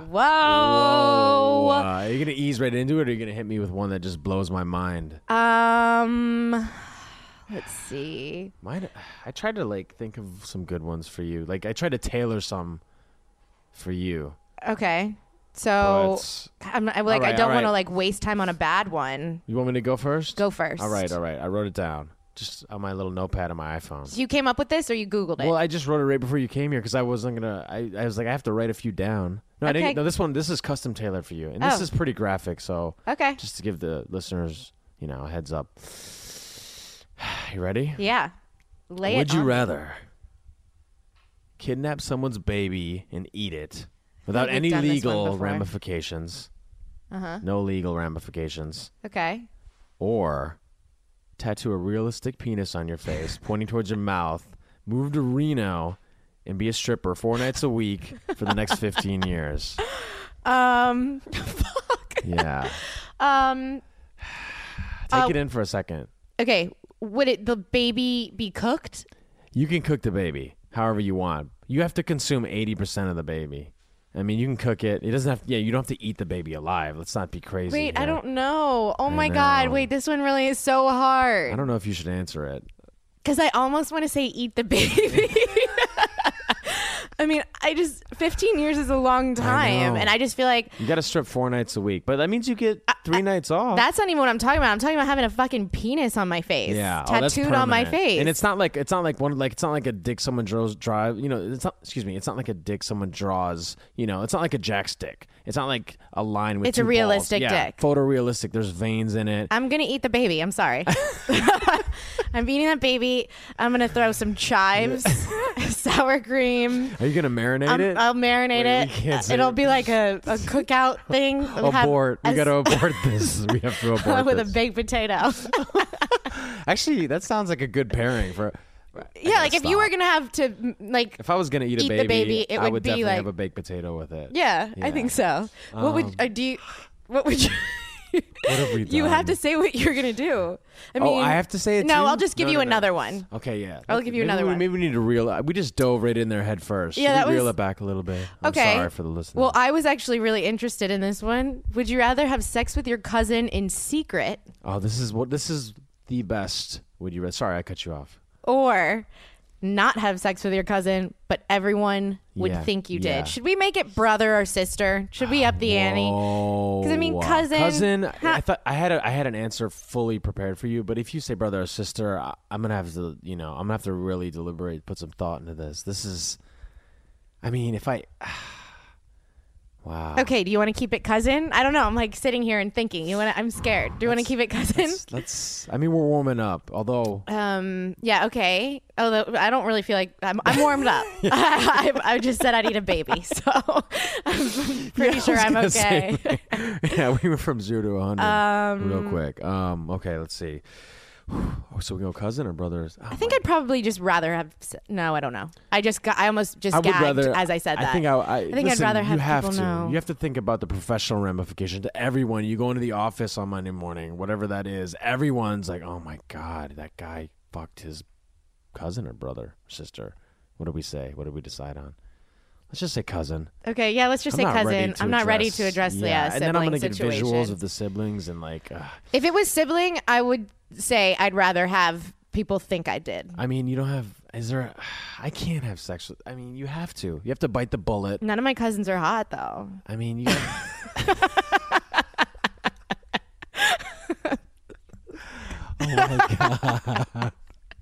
Whoa. Are you gonna ease right into it, or are you gonna hit me with one that just blows my mind? Let's see. Mine. I tried to like think of some good ones for you. Like I tried to tailor some for you. Okay. So I don't want to like waste time on a bad one. You want me to go first? Go first. All right. I wrote it down just on my little notepad on my iPhone. So you came up with this, or you Googled it? Well, I just wrote it right before you came here because I wasn't gonna. I was like, I have to write a few down. No, I didn't. No, this is custom tailored for you, and this is pretty graphic. So okay, just to give the listeners, a heads up. You ready? Yeah. Would you rather kidnap someone's baby and eat it without any legal ramifications? No legal ramifications. Okay. Or tattoo a realistic penis on your face, pointing towards your mouth, move to Reno, and be a stripper 4 nights a week for the next 15 years. Fuck. Yeah. Take it in for a second. Okay. Would the baby be cooked? You can cook the baby however you want. You have to consume 80% of the baby. I mean, you can cook it. It doesn't have. Yeah, you don't have to eat the baby alive. Let's not be crazy. Wait, here. I don't know. Oh my God. Wait, this one really is so hard. I don't know if you should answer it. Because I almost want to say eat the baby. I mean, 15 years is a long time. And I just feel like. You got to strip 4 nights a week. But that means you get 3 nights off. That's not even what I'm talking about. I'm talking about having a fucking penis on my face. Yeah. Tattooed on my face. And it's not like a dick someone draws. It's not like a dick someone draws. It's not like a jack stick. It's not like a line with. It's a realistic dick. Photorealistic. There's veins in it. I'm gonna eat the baby. I'm sorry. I'm eating that baby. I'm gonna throw some chives, sour cream. Are you gonna marinate it? I'll marinate it. It'll be like a cookout thing. Abort. We gotta abort this. We have to abort with a baked potato. Actually, that sounds like a good pairing for. Yeah, like if you were gonna have to like. If I was gonna eat the baby, it I would be definitely like have a baked potato with it. Yeah, I think so. What would you? What have we done? You have to say what you're gonna do. I mean, I have to say it. No, too? I'll just give you another one. Okay, yeah. I'll give you another one. Maybe we need to reel. We just dove right in there head first. Yeah, reel it back a little bit. I'm sorry for the listeners. Well, I was actually really interested in this one. Would you rather have sex with your cousin in secret? Oh, this is the best. Would you rather? Sorry, I cut you off. Or not have sex with your cousin, but everyone would think you did. Should we make it brother or sister? Should we up the ante? Because I mean, cousin. I thought I had an answer fully prepared for you, but if you say brother or sister, I'm gonna have to, I'm gonna have to really deliberate, put some thought into this. This is, I mean, if I. Wow. Okay, do you want to keep it cousin? I don't know. I'm like sitting here and thinking. I'm scared. Do you want to keep it cousin? Let's. I mean, we're warming up. Although. Yeah. Okay. Although I don't really feel like I'm warmed up. I just said I'd eat a baby, so I'm pretty sure I'm okay. Yeah, we went from 0 to 100 real quick. Okay, let's see. So we go cousin or brothers? I think I'd probably just rather have. No, I don't know. I almost just gagged as I said that. I think I'd rather have people know. You have to think about the professional ramification to everyone. You go into the office on Monday morning, whatever that is. Everyone's like, "Oh my God, that guy fucked his cousin or brother or sister." What do we say? What did we decide on? Let's just say cousin. Okay, yeah, let's just say cousin. I'm not ready to address the sibling and then I'm gonna situation. get visuals of the siblings and like. If it was sibling, I would say I'd rather have people think I did. I mean, you don't have. Is there? I can't have sex with. I mean, you have to. You have to bite the bullet. None of my cousins are hot, though. I mean, you. Oh my God.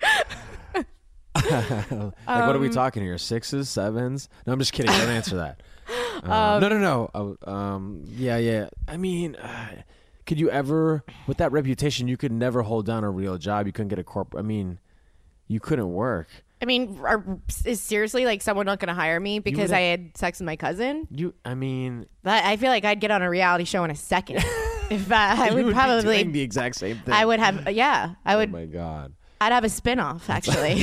Like, what are we talking here? 6s, 7s? No, I'm just kidding. Don't answer that. No. Yeah. I mean, could you ever, with that reputation, you could never hold down a real job. You couldn't get a corporate. I mean, you couldn't work. I mean, is seriously like someone not going to hire me because I had sex with my cousin? I feel like I'd get on a reality show in a second. If I would be probably doing the exact same thing. I would have, yeah, I would. Oh my God. I'd have a spinoff actually.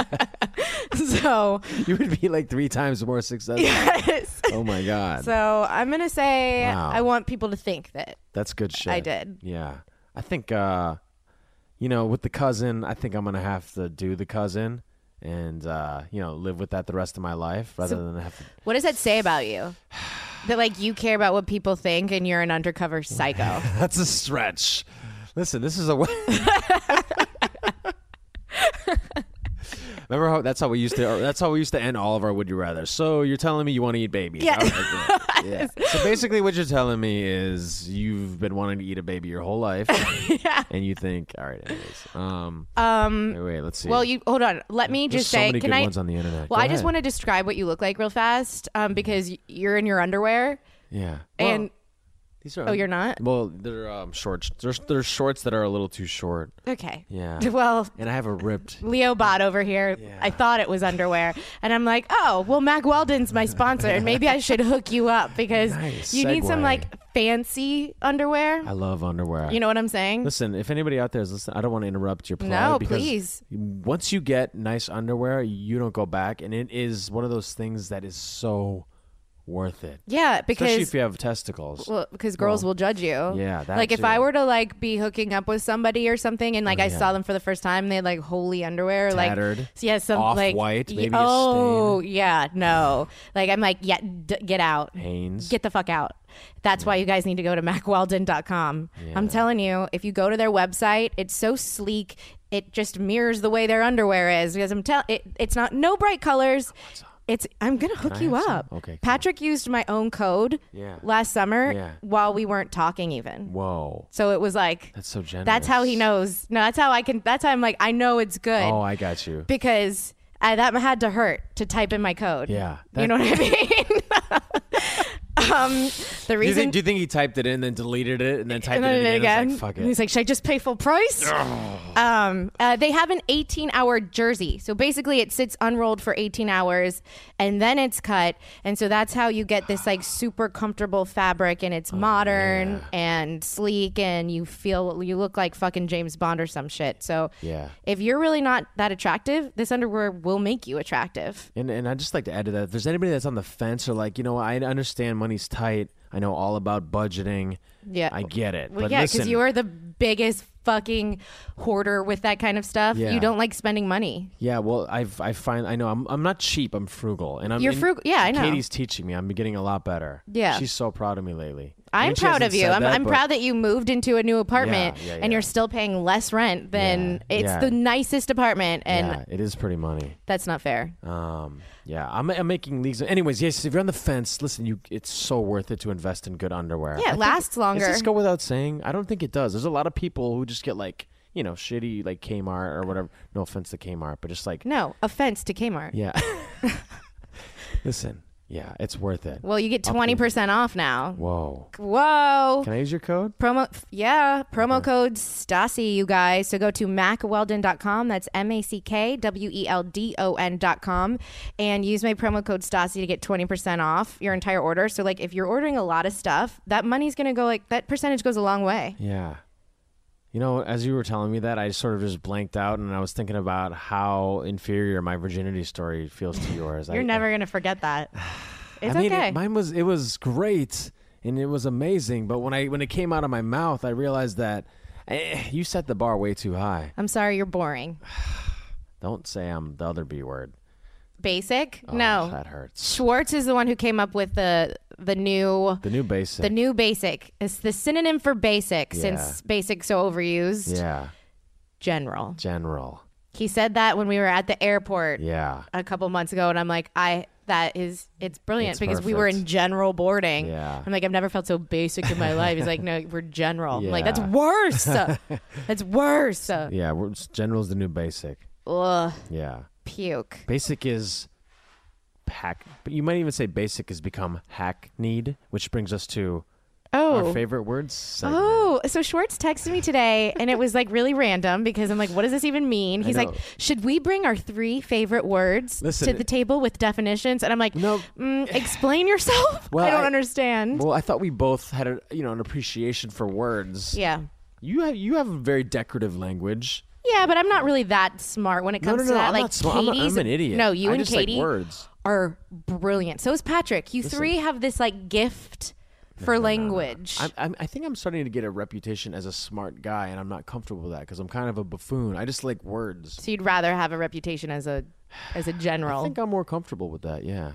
So you would be like 3 times more successful. Yes. Oh my God. So I'm gonna say I want people to think that that's good shit. I did. Yeah, I think with the cousin, I think I'm gonna have to do the cousin and live with that the rest of my life rather than have to. What does that say about you? That like you care about what people think and you're an undercover psycho. That's a stretch. Listen, this is a. Remember how that's how we used to end all of our Would You Rather. So you're telling me you want to eat babies? Yeah. Yeah. So basically, what you're telling me is you've been wanting to eat a baby your whole life, Yeah. and you think, all right, anyways. Wait, let's see. Well, you hold on. Let me There's just so say, many can good I? ones on the internet. Well, Go I just ahead. want to describe what you look like real fast, because you're in your underwear. Yeah. And these are. oh, you're not? Well, they're shorts. There's shorts that are a little too short. Okay. Yeah. Well, And I have a ripped. Leo Bot over here. Yeah. I thought it was underwear, and I'm like, oh, well, Mac Weldon's my sponsor, and maybe I should hook you up because Nice you need some segue. like fancy underwear. I love underwear. You know what I'm saying? Listen, if anybody out there is listening, I don't want to interrupt your plug. No, because please. Once you get nice underwear, you don't go back, and it is one of those things that is so worth it. Yeah, Especially because if you have testicles. well, because girls will judge you. Yeah, that like if too. I were to like be hooking up with somebody or something, and like I yeah. saw them for the first time, they had like holy underwear, Tattered, like yeah, some like off-white, maybe a oh stain. yeah, no, like I'm like yeah, get out, Hanes. get the fuck out. That's why you guys need to go to macweldon.com. Yeah. I'm telling you, if you go to their website, it's so sleek. It just mirrors the way their underwear is because it's not no bright colors. I'm gonna hook you have some? up. Okay, cool. Patrick used my own code Yeah. last summer Yeah. while we weren't talking even. Whoa. So it was like That's so generous. that's how he knows. No, that's how I'm like I know it's good Oh, I got you. because that had to hurt to type in my code. Yeah. You know what I mean? The Do reason you think he typed it in, then deleted it, and then typed and then it in again? again. It's like, fuck And it. he's like, should I just pay full price? They have an 18-hour jersey. So basically it sits unrolled for 18 hours and then it's cut. And so that's how you get this like super comfortable fabric, and it's modern and sleek, and you look like fucking James Bond or some shit. So Yeah. if you're really not that attractive, this underwear will make you attractive. And I'd just like to add to that, if there's anybody that's on the fence or like, I understand money's tight. I know all about budgeting. Yeah. I get it. Well, but yeah, listen, because you are the biggest fucking hoarder with that kind of stuff. Yeah. You don't like spending money. Yeah, well, I know I'm not cheap. I'm frugal, and You're frugal. Yeah, I know. Katie's teaching me. I'm getting a lot better. Yeah. she's so proud of me lately. I'm I mean, she proud hasn't of you. said I'm but- proud that you moved into a new apartment Yeah, and you're yeah. still paying less rent than Yeah, it's yeah. the nicest apartment, and Yeah, it is pretty money. that's not fair. Yeah, I'm making leagues. Anyways, yes, if you're on the fence, listen, it's so worth it to invest in good underwear. Yeah, it lasts longer. Does this go without saying? I don't think it does. There's a lot of people who just get like, shitty like Kmart or whatever. No offense to Kmart, but just like, No offense to Kmart. yeah. Listen, yeah, it's worth it. Well, you get 20% off now. Whoa. Whoa. Can I use your code? Promo code Stassi, you guys. So go to macweldon.com. That's MACKWELDON.com, and use my promo code Stassi to get 20% off your entire order. So like if you're ordering a lot of stuff, that money's going to go that percentage goes a long way. Yeah. As you were telling me that, I sort of just blanked out, and I was thinking about how inferior my virginity story feels to yours. You're never going to forget that. It's I mean, okay. it was great and it was amazing, but when it came out of my mouth, I realized that you set the bar way too high. I'm sorry, you're boring. Don't say I'm the other B word. Basic? Oh, No. that hurts. Schwartz is the one who came up with the new basic. The new basic. It's the synonym for basic since basic's so overused. Yeah. General. He said that when we were at the airport Yeah. a couple months ago, and I'm like, it's brilliant It's because we were in perfect. general boarding. Yeah. I'm like, I've never felt so basic in my life. He's like, no, we're general. I'm like, Yeah. that's worse. That's worse. Yeah, general's the new basic. Ugh, Yeah. puke. Basic is but you might even say basic has become hackneyed, which brings us to Our favorite words segment. Oh, so Schwartz texted me today, and it was like really random because I'm like, what does this even mean? He's like, should we bring our 3 favorite words to the table with definitions? And I'm like, no. Explain yourself. Well, I don't understand. Well, I thought we both had an appreciation for words. Yeah. You have a very decorative language. Yeah, but I'm not really that smart when it comes to that. I'm like not smart. I'm an idiot. No, you I and just Katie like words. are brilliant. So is Patrick. You 3 have this like gift for language. I think I'm starting to get a reputation as a smart guy, and I'm not comfortable with that because I'm kind of a buffoon. I just like words. So you'd rather have a reputation as a general. I think I'm more comfortable with that. Yeah.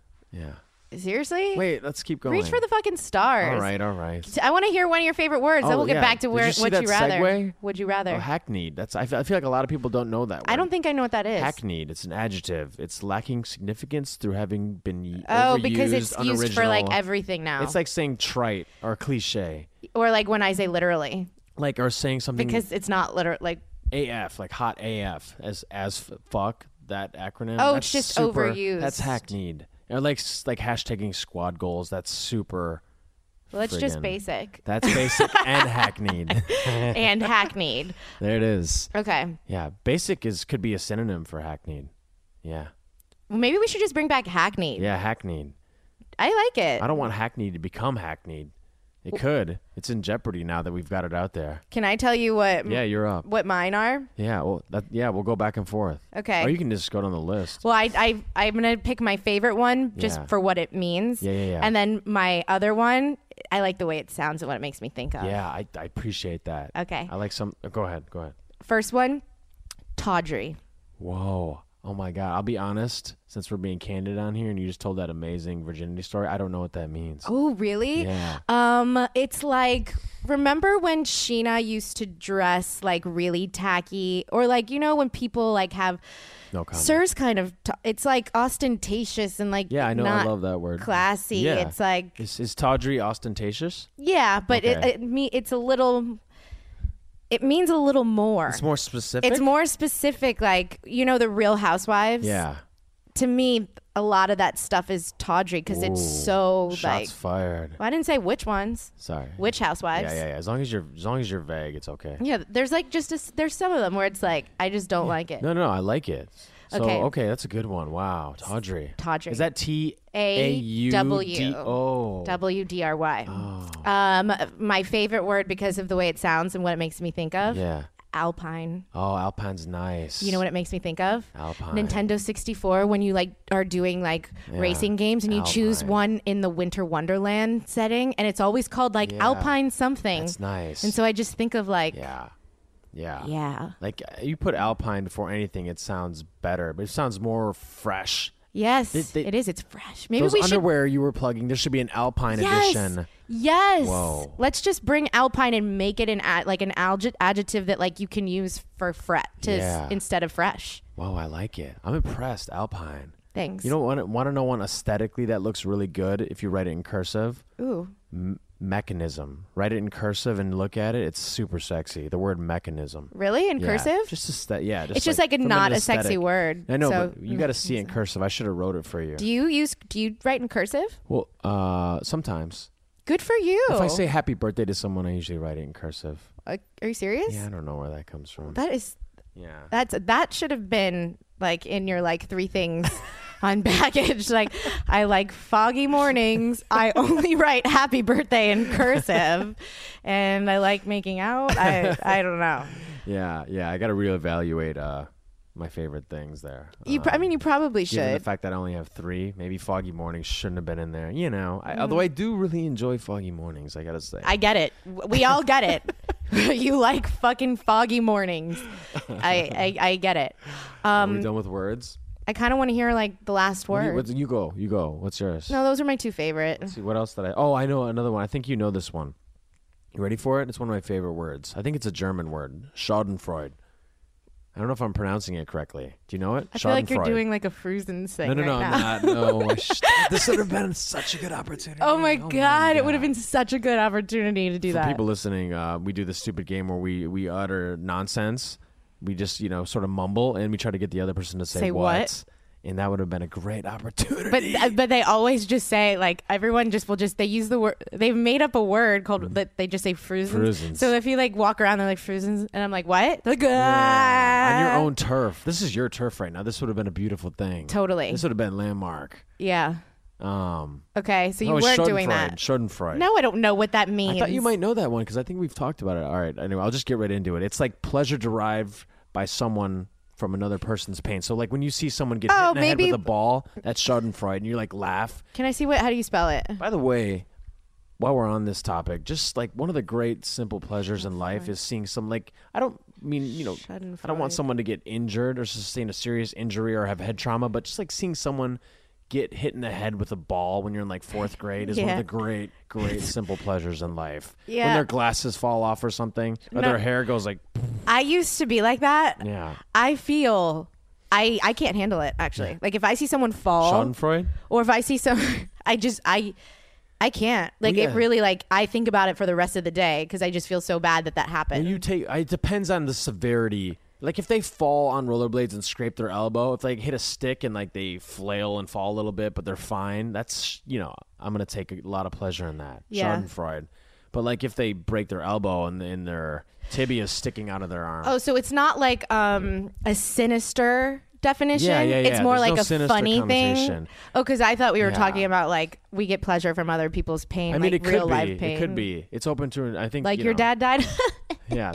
Seriously? Wait, let's keep going. Reach for the fucking stars. All right. I want to hear one of your favorite words. Then we'll get back to would you rather. Segue? Would you rather? Oh, hackneyed. I feel like a lot of people don't know that word. I don't think I know what that is. Hackneyed. It's an adjective. It's lacking significance through having been overused, because it's used for like everything now. It's like saying trite or cliche. Or like when I say literally. Like or saying something because it's not literal like AF, like hot AF as fuck, that acronym. Oh, that's it's just super, overused. That's hackneyed. Or like hashtagging squad goals. That's super. Well, it's just basic. That's basic and hackneyed. And hackneyed. There it is. Okay. Yeah, basic could be a synonym for hackneyed. Yeah. Well, maybe we should just bring back hackneyed. Yeah, hackneyed. I like it. I don't want hackneyed to become hackneyed. It could. It's in jeopardy now that we've got it out there. Can I tell you what? Yeah, you're up. What mine are? Yeah, well, we'll go back and forth. Okay. Or you can just go down the list. Well, I'm gonna pick my favorite one just for what it means. Yeah. And then my other one, I like the way it sounds and what it makes me think of. Yeah, I appreciate that. Okay. I like some. Go ahead. First one, tawdry. Whoa. Oh my God. I'll be honest, since we're being candid on here and you just told that amazing virginity story, I don't know what that means. Oh, really? Yeah. It's like, remember when Sheena used to dress like really tacky, or like, when people like have no comment. Sir's kind of it's like ostentatious and like I know. not I love that word. Classy. Yeah. It's like is tawdry ostentatious? Yeah, but okay. it's a little. It means a little more. It's more specific? It's more specific, like, the Real Housewives? Yeah. To me, a lot of that stuff is tawdry because it's so, shots fired. Well, I didn't say which ones. Sorry. Which housewives? Yeah. As long as you're vague, it's okay. Yeah, there's like there's some of them where it's like, I just don't like it. No, I like it. So, okay, that's a good one. Wow, tawdry. Tawdry. Is that TAUDO? WDRY. Oh. My favorite word because of the way it sounds and what it makes me think of. Yeah. Alpine. Oh, Alpine's nice. You know what it makes me think of? Alpine. Nintendo 64, when you like are doing like racing games and you choose one in the Winter Wonderland setting, and it's always called like Alpine something. That's nice. And so I just think of like Yeah. Like you put Alpine before anything, it sounds better, but it sounds more fresh. Yes, it is. It's fresh. Maybe those we underwear you were plugging, there should be an Alpine edition. Yes. Whoa. Let's just bring Alpine and make it an adjective that like you can use for instead of fresh. Whoa, I like it. I'm impressed. Alpine. Thanks. You want to know one aesthetically that looks really good if you write it in cursive? Ooh. Mechanism. Write it in cursive and look at it. It's super sexy. The word mechanism. Really? In cursive? Just it's just like not a sexy word. I know, so, but you got to see it in cursive. I should have wrote it for you. Do you write in cursive? Well, sometimes. Good for you. If I say happy birthday to someone, I usually write it in cursive. Are you serious? Yeah, I don't know where that comes from. That is. Yeah. That should have been like in your like 3 things on baggage. Like, I like foggy mornings. I only write happy birthday in cursive, and I like making out. I don't know. Yeah. I got to reevaluate my favorite things there. You probably should. Given the fact that I only have 3, maybe foggy mornings shouldn't have been in there. Although I do really enjoy foggy mornings, I gotta say. I get it. We all get it. You like fucking foggy mornings. I get it. Are we done with words? I kind of want to hear like the last word. You go. What's yours? No, those are my 2 favorite. Let's see, what else did I? Oh, I know another one. I think you know this one. You ready for it? It's one of my favorite words. I think it's a German word. Schadenfreude. I don't know if I'm pronouncing it correctly. Do you know it? I feel like you're doing like a Frusen thing. No, right I'm now. not. No, this would have been such a good opportunity. Oh my God, it would have been such a good opportunity to do that. For people listening, we do this stupid game where we utter nonsense. We just sort of mumble and we try to get the other person to say what. and that would have been a great opportunity. But they always just say, like, everyone just will just, they use the word, they've made up a word called, that they just say fruzens. So if you like walk around, they're like fruzens, and I'm like, what? They're like, on your own turf. This is your turf right now. This would have been a beautiful thing. Totally. This would have been landmark. Yeah. Okay, so you weren't doing that. Schadenfreude. No, I don't know what that means. I thought you might know that one because I think we've talked about it. All right. Anyway, I'll just get right into it. It's like pleasure derived by someone from another person's pain. So like when you see someone get hit in the head with a ball, that's Schadenfreude, and you like laugh. Can I see how do you spell it? By the way, while we're on this topic, just like one of the great simple pleasures in life is seeing some, like, I don't mean, I don't want someone to get injured or sustain a serious injury or have head trauma, but just like seeing someone get hit in the head with a ball when you're in like 4th grade is one of the great simple pleasures in life. Yeah. When their glasses fall off or something, or their hair goes like. I used to be like that. Yeah. I feel I can't handle it actually. Yeah. Like if I see someone fall, Schadenfreude, or if I see some, I can't. Like it really, like I think about it for the rest of the day because I just feel so bad that happened. It depends on the severity. Like if they fall on rollerblades and scrape their elbow, if they hit a stick and like they flail and fall a little bit, but they're fine, that's, I'm going to take a lot of pleasure in that. Yeah. Schadenfreude. But like if they break their elbow and their tibia is sticking out of their arm. Oh, so it's not like a sinister definition. Yeah. It's more There's like no a funny thing. Oh, because I thought we were talking about like we get pleasure from other people's pain. I mean, like it could real be. life pain. It could be. It's open to. I think like your dad died. Yeah.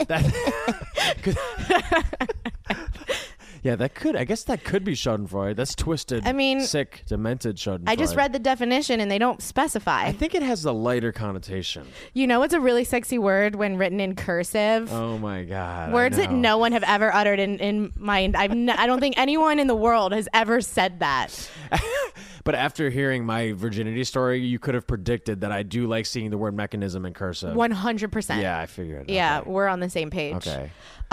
Yeah, that could. I guess that could be Schadenfreude. That's twisted. I mean, sick, demented Schadenfreude. I just read the definition and they don't specify. I think it has a lighter connotation. It's a really sexy word when written in cursive. Oh my God! Words that no one have ever uttered in my. I don't think anyone in the world has ever said that. But after hearing my virginity story, you could have predicted that I do like seeing the word mechanism in cursive. 100%. Yeah, I figured. Yeah, okay. We're on the same page. Okay.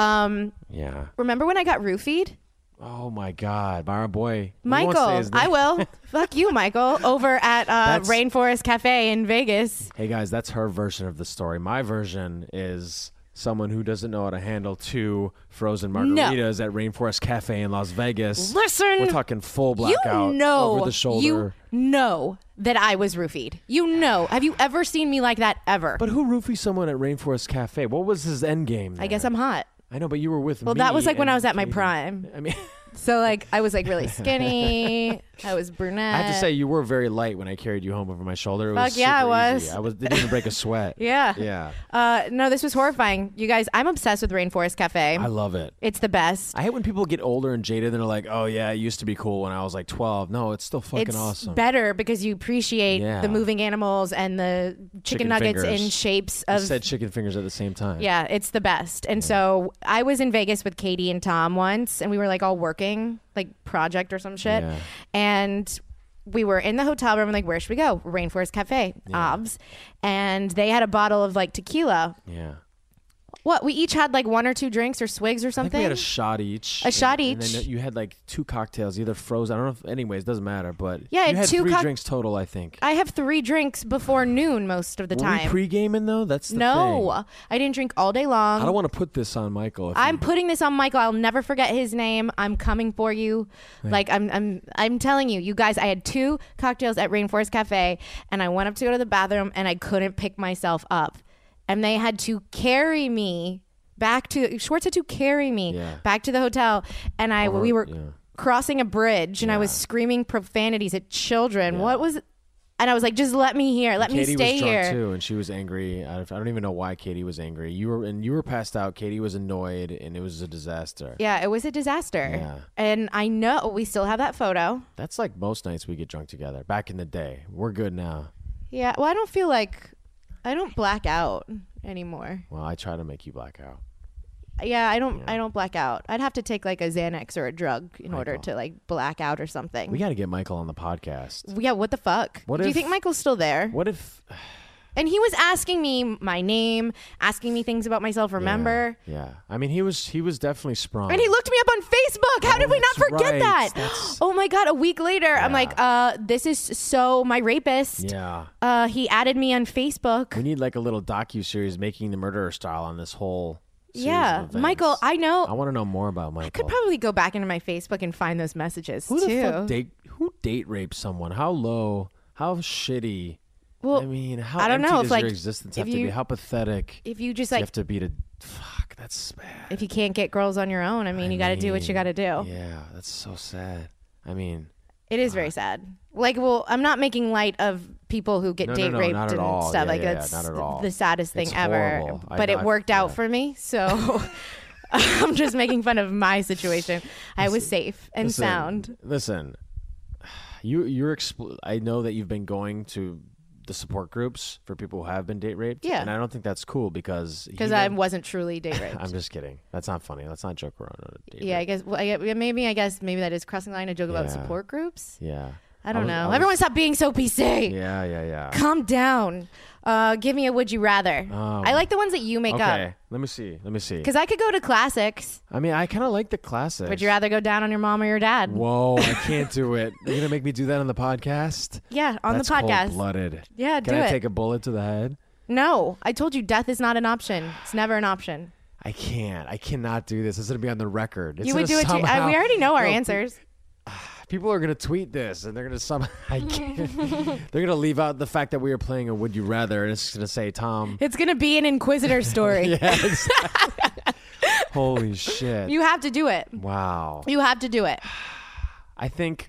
Yeah. Remember when I got roofied? Oh my God, my boy, Michael. I will. Fuck you, Michael. Over at Rainforest Cafe in Vegas. Hey guys, that's her version of the story. My version is someone who doesn't know how to handle 2 frozen margaritas at Rainforest Cafe in Las Vegas. Listen, we're talking full blackout over the shoulder. You know that I was roofied. Have you ever seen me like that ever? But who roofies someone at Rainforest Cafe? What was his end game there? I guess I'm hot. I know, but you were with me. Well, that was like when I was at my prime. I mean, so like I was like really skinny. I was brunette. I have to say you were very light when I carried you home over my shoulder. It was Fuck yeah, I was. Easy. Didn't even break a sweat. Yeah. Yeah. No, this was horrifying. You guys, I'm obsessed with Rainforest Cafe. I love it. It's the best. I hate when people get older and jaded and they're like, oh yeah, it used to be cool when I was like 12. No, it's still fucking awesome. It's better because you appreciate the moving animals and the chicken nuggets fingers. In shapes of. You said chicken fingers at the same time. Yeah, it's the best. And so I was in Vegas with Katie and Tom once, and we were like all working, like project or some shit. Yeah. And we were in the hotel room, like, where should we go? Rainforest Cafe, OBS. And they had a bottle of like tequila. Yeah. What? We each had like 1 or 2 drinks or swigs or something? I think we had a shot each. A shot and each. then you had like 2 cocktails, either frozen. I don't know if, anyways, doesn't matter. But yeah, you had 2 3 drinks total, I think. I have 3 drinks before noon most of the time. Were we pre-gaming though? That's the thing. No, I didn't drink all day long. I don't want to put this on Michael. I'm putting this on Michael. I'll never forget his name. I'm coming for you. Like I'm telling you, you guys. I had 2 cocktails at Rainforest Cafe, and I went up to go to the bathroom, and I couldn't pick myself up, and they had to carry me. Schwartz had to carry me back to the hotel, and we were crossing a bridge, and I was screaming profanities at children. What was it? And I was like, just let me here. Let me stay here. Katie was drunk too, and she was angry. I don't even know why Katie was angry. You were passed out. Katie was annoyed, and it was a disaster. Yeah, it was a disaster. Yeah. And I know we still have that photo. That's like most nights we get drunk together. Back in the day. We're good now. Yeah. Well, I don't feel like I don't black out anymore. Well, I try to make you black out. Yeah, I don't black out. I'd have to take like a Xanax or a drug in order to like black out or something. We got to get Michael on the podcast. Yeah, what the fuck? Do you think Michael's still there? What if... And he was asking me my name, asking me things about myself, remember? Yeah. I mean, he was definitely sprung. And he looked me up on Facebook. How did we not forget that? Oh my God, a week later, I'm like, this is so my rapist. Yeah. He added me on Facebook. We need like a little docuseries Making the Murderer style on this whole series Yeah, of events. Michael, I know. I want to know more about Michael. I could probably go back into my Facebook and find those messages Who too. the fuck date raped someone? How low? How shitty? Well, I mean, how I don't empty know does if, like, your existence have if to be? you- How pathetic if you just do you like, have to be to? Fuck, that's bad. if you can't get girls on your own, I mean, you got to do what you got to do. Yeah, that's so sad. I mean, It is very sad. Like, well, I'm not making light of people who get No, date no, raped not at and all. stuff. Yeah, like, yeah, that's not at all. the saddest thing It's ever. horrible. But it worked out yeah. for me, so I'm just making fun of my situation. I was safe and sound. Listen, you're. I know that you've been going to the support groups for people who have been date raped. Yeah. And I don't think that's cool because I wasn't truly date raped. I'm just kidding. That's not funny. Let's not joke around on a date Yeah, I rape. guess. Well, maybe that is crossing the line to joke about Yeah. support groups. Yeah. I don't was- know. was- Everyone stop being so PC. Yeah. Calm down. Give me a would you rather. I like the ones that you make Okay. up. Let me see. Because I could go to classics. I mean, I kind of like the classics. Would you rather go down on your mom or your dad? Whoa, I can't do it. You're gonna make me do that on the podcast? Yeah, on That's the podcast. cold-blooded. Yeah, Can do I it. take a bullet to the head? No, I told you death is not an option. It's never an option. I can't. I cannot do this. It's gonna be on the record. It's You would gonna do it too. somehow- We already know our No, answers. People are gonna tweet this, and they're gonna I can't. They're gonna leave out the fact that we are playing a Would You Rather, and it's gonna say Tom. It's gonna be an Inquisitor story. Yeah, exactly. Holy shit! You have to do it. Wow. You have to do it. I think.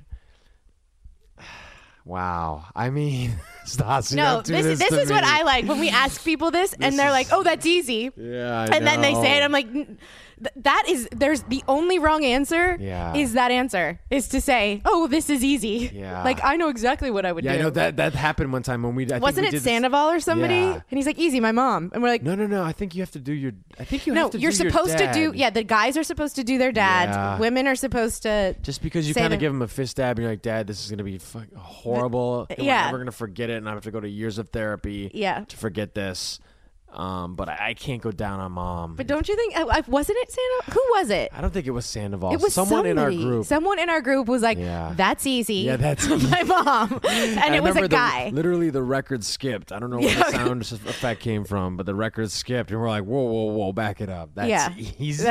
Wow. I mean, Stassi, No, don't do this to is what me. I like when we ask people this, and they're like, "Oh, that's easy." Yeah, I And then they say it. know. I'm like, there's the only wrong answer Yeah. is that answer is to say, oh, this is easy. Yeah. Like, I know exactly what I would Yeah, do. I know that happened one time when we. I think Wasn't we it did this- Sandoval or somebody? Yeah. And he's like, easy, my mom. And we're like, No. I think you have to do your. I think you no, have to. you're do your supposed to do. dad. Yeah, the guys are supposed to do their dad. Yeah. Women are supposed to. Just because you say kind of that- give him a fist stab and you're like, Dad, this is gonna be horrible. And Yeah. we're never gonna forget it, and I have to go to years of therapy. Yeah. To forget this. But I can't go down on Mom. But don't you think? Wasn't it Sandoval? Who was it? I don't think it was Sandoval. It was someone in our somebody. group. Someone in our group was like, Yeah. "That's easy." Yeah, that's my mom, and I it was a remember guy. Literally, the record skipped. I don't know where Yeah. the sound effect came from, but the record skipped, and we're like, whoa, back it up. That's Yeah. easy.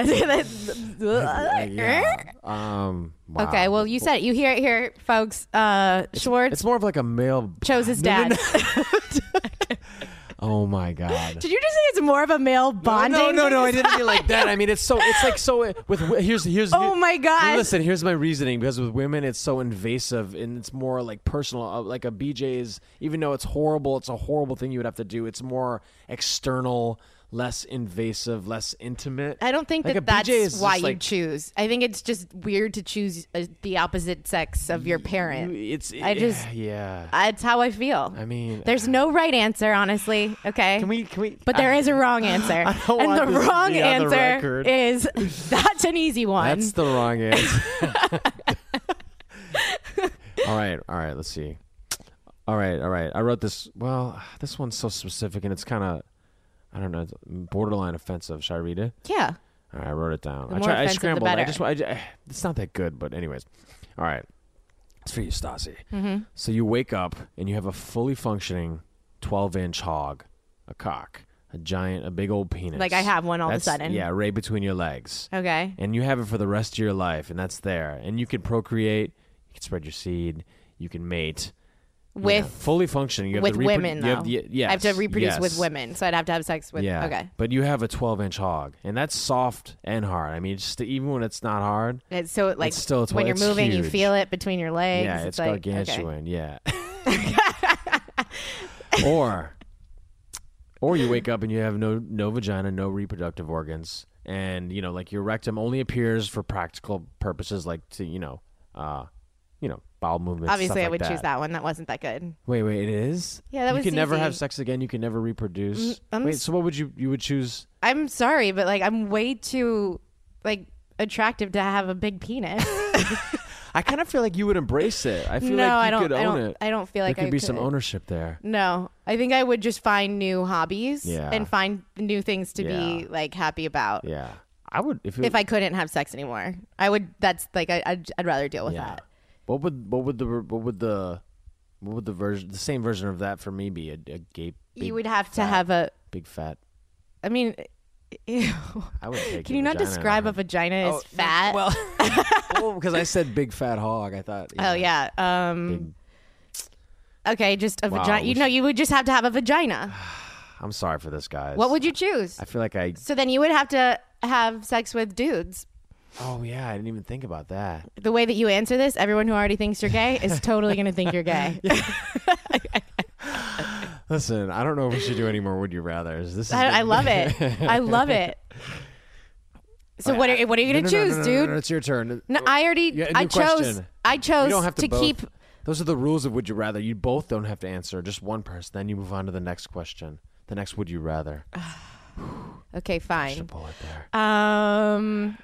Yeah. Wow. Okay, well, you said it. You hear it here, folks. Schwartz It's more of like a male. chose his No, no, dad. no. Oh my god. Did you just say it's more of a male bonding? No, I didn't mean like that. I mean, it's like so with here's Oh my God. Listen, here's my reasoning because with women it's so invasive and it's more like personal. Like a BJ's, even though it's horrible, it's a horrible thing you would have to do. It's more external, less invasive, less intimate. I don't think Like a that BJ is that's why just you like- choose. I think it's just weird to choose the opposite sex of your parent. I just- yeah. That's how I feel. I mean, There's no right answer, honestly. Okay. Can we? But there is a wrong answer. I don't And want the this to wrong be on the answer record. is that's an easy one. That's the wrong answer. All right. Let's see. All right. I wrote this. Well, this one's so specific, and it's kind of, I don't know, it's borderline offensive. Should I read it? yeah. All right, I wrote it down. The more offensive, the scrambled. I better. just, it's not that good, but anyways. All right. It's for you, Stassi. Mm-hmm. So you wake up and you have a fully functioning 12-inch hog, a cock, a big old penis. Like I have one all of a That's- sudden. Yeah, right between your legs. Okay. And you have it for the rest of your life, and that's there. And you can procreate, you can spread your seed, you can mate. With fully functioning. You have with to women, you though. have, yes, I have to reproduce with yes. women, so I'd have to have sex with. Yeah. Okay. But you have a 12-inch hog, and that's soft and hard. I mean, just even when it's not hard. It's so like It's still when you're it's moving, you huge. feel it between your legs. Yeah, it's like, gargantuan. okay. Yeah. or you wake up and you have no vagina, no reproductive organs, and like your rectum only appears for practical purposes, like to bowel movements. Obviously, stuff I would like choose that. that one. That wasn't that good. Wait, it is? Yeah, that you was can never easy. have sex again. You can never reproduce. I'm Wait, s- so what would you would choose? I'm sorry, but like I'm way too like attractive to have a big penis. I kind of feel like you would embrace it. I feel No, like you I don't. could I own don't. it. I don't feel like there could I be some ownership there. No, I think I would just find new hobbies Yeah. and find new things to be Yeah. like happy about. Yeah, I would If I couldn't have sex anymore, I would. That's like I'd rather deal with that. What would the version, the same version of that for me be? A gape. You would have to have a. big fat. I mean, Ew. I would take. Can your you not vagina describe a in vagina a- as fat? Well, because I said big fat hog. I thought. Oh yeah. Big, Okay, just a Wow, vagina. You know, you would just have to have a vagina. I'm sorry for this, guys. What would you choose? I feel like I. So then you would have to have sex with dudes. Oh yeah, I didn't even think about that. The way that you answer this, everyone who already thinks you're gay is totally going to think you're gay. Listen, I don't know if we should do any more Would You Rather's. This is I love it. I love it. So what are you going to choose, dude? No, it's your turn. No, I already. Yeah, new I chose. question. I You chose don't have to both. keep. Those are the rules of Would You Rather. You both don't have to answer. Just one person. Then you move on to the next question. The next Would You Rather. Okay, fine. Should pull it there.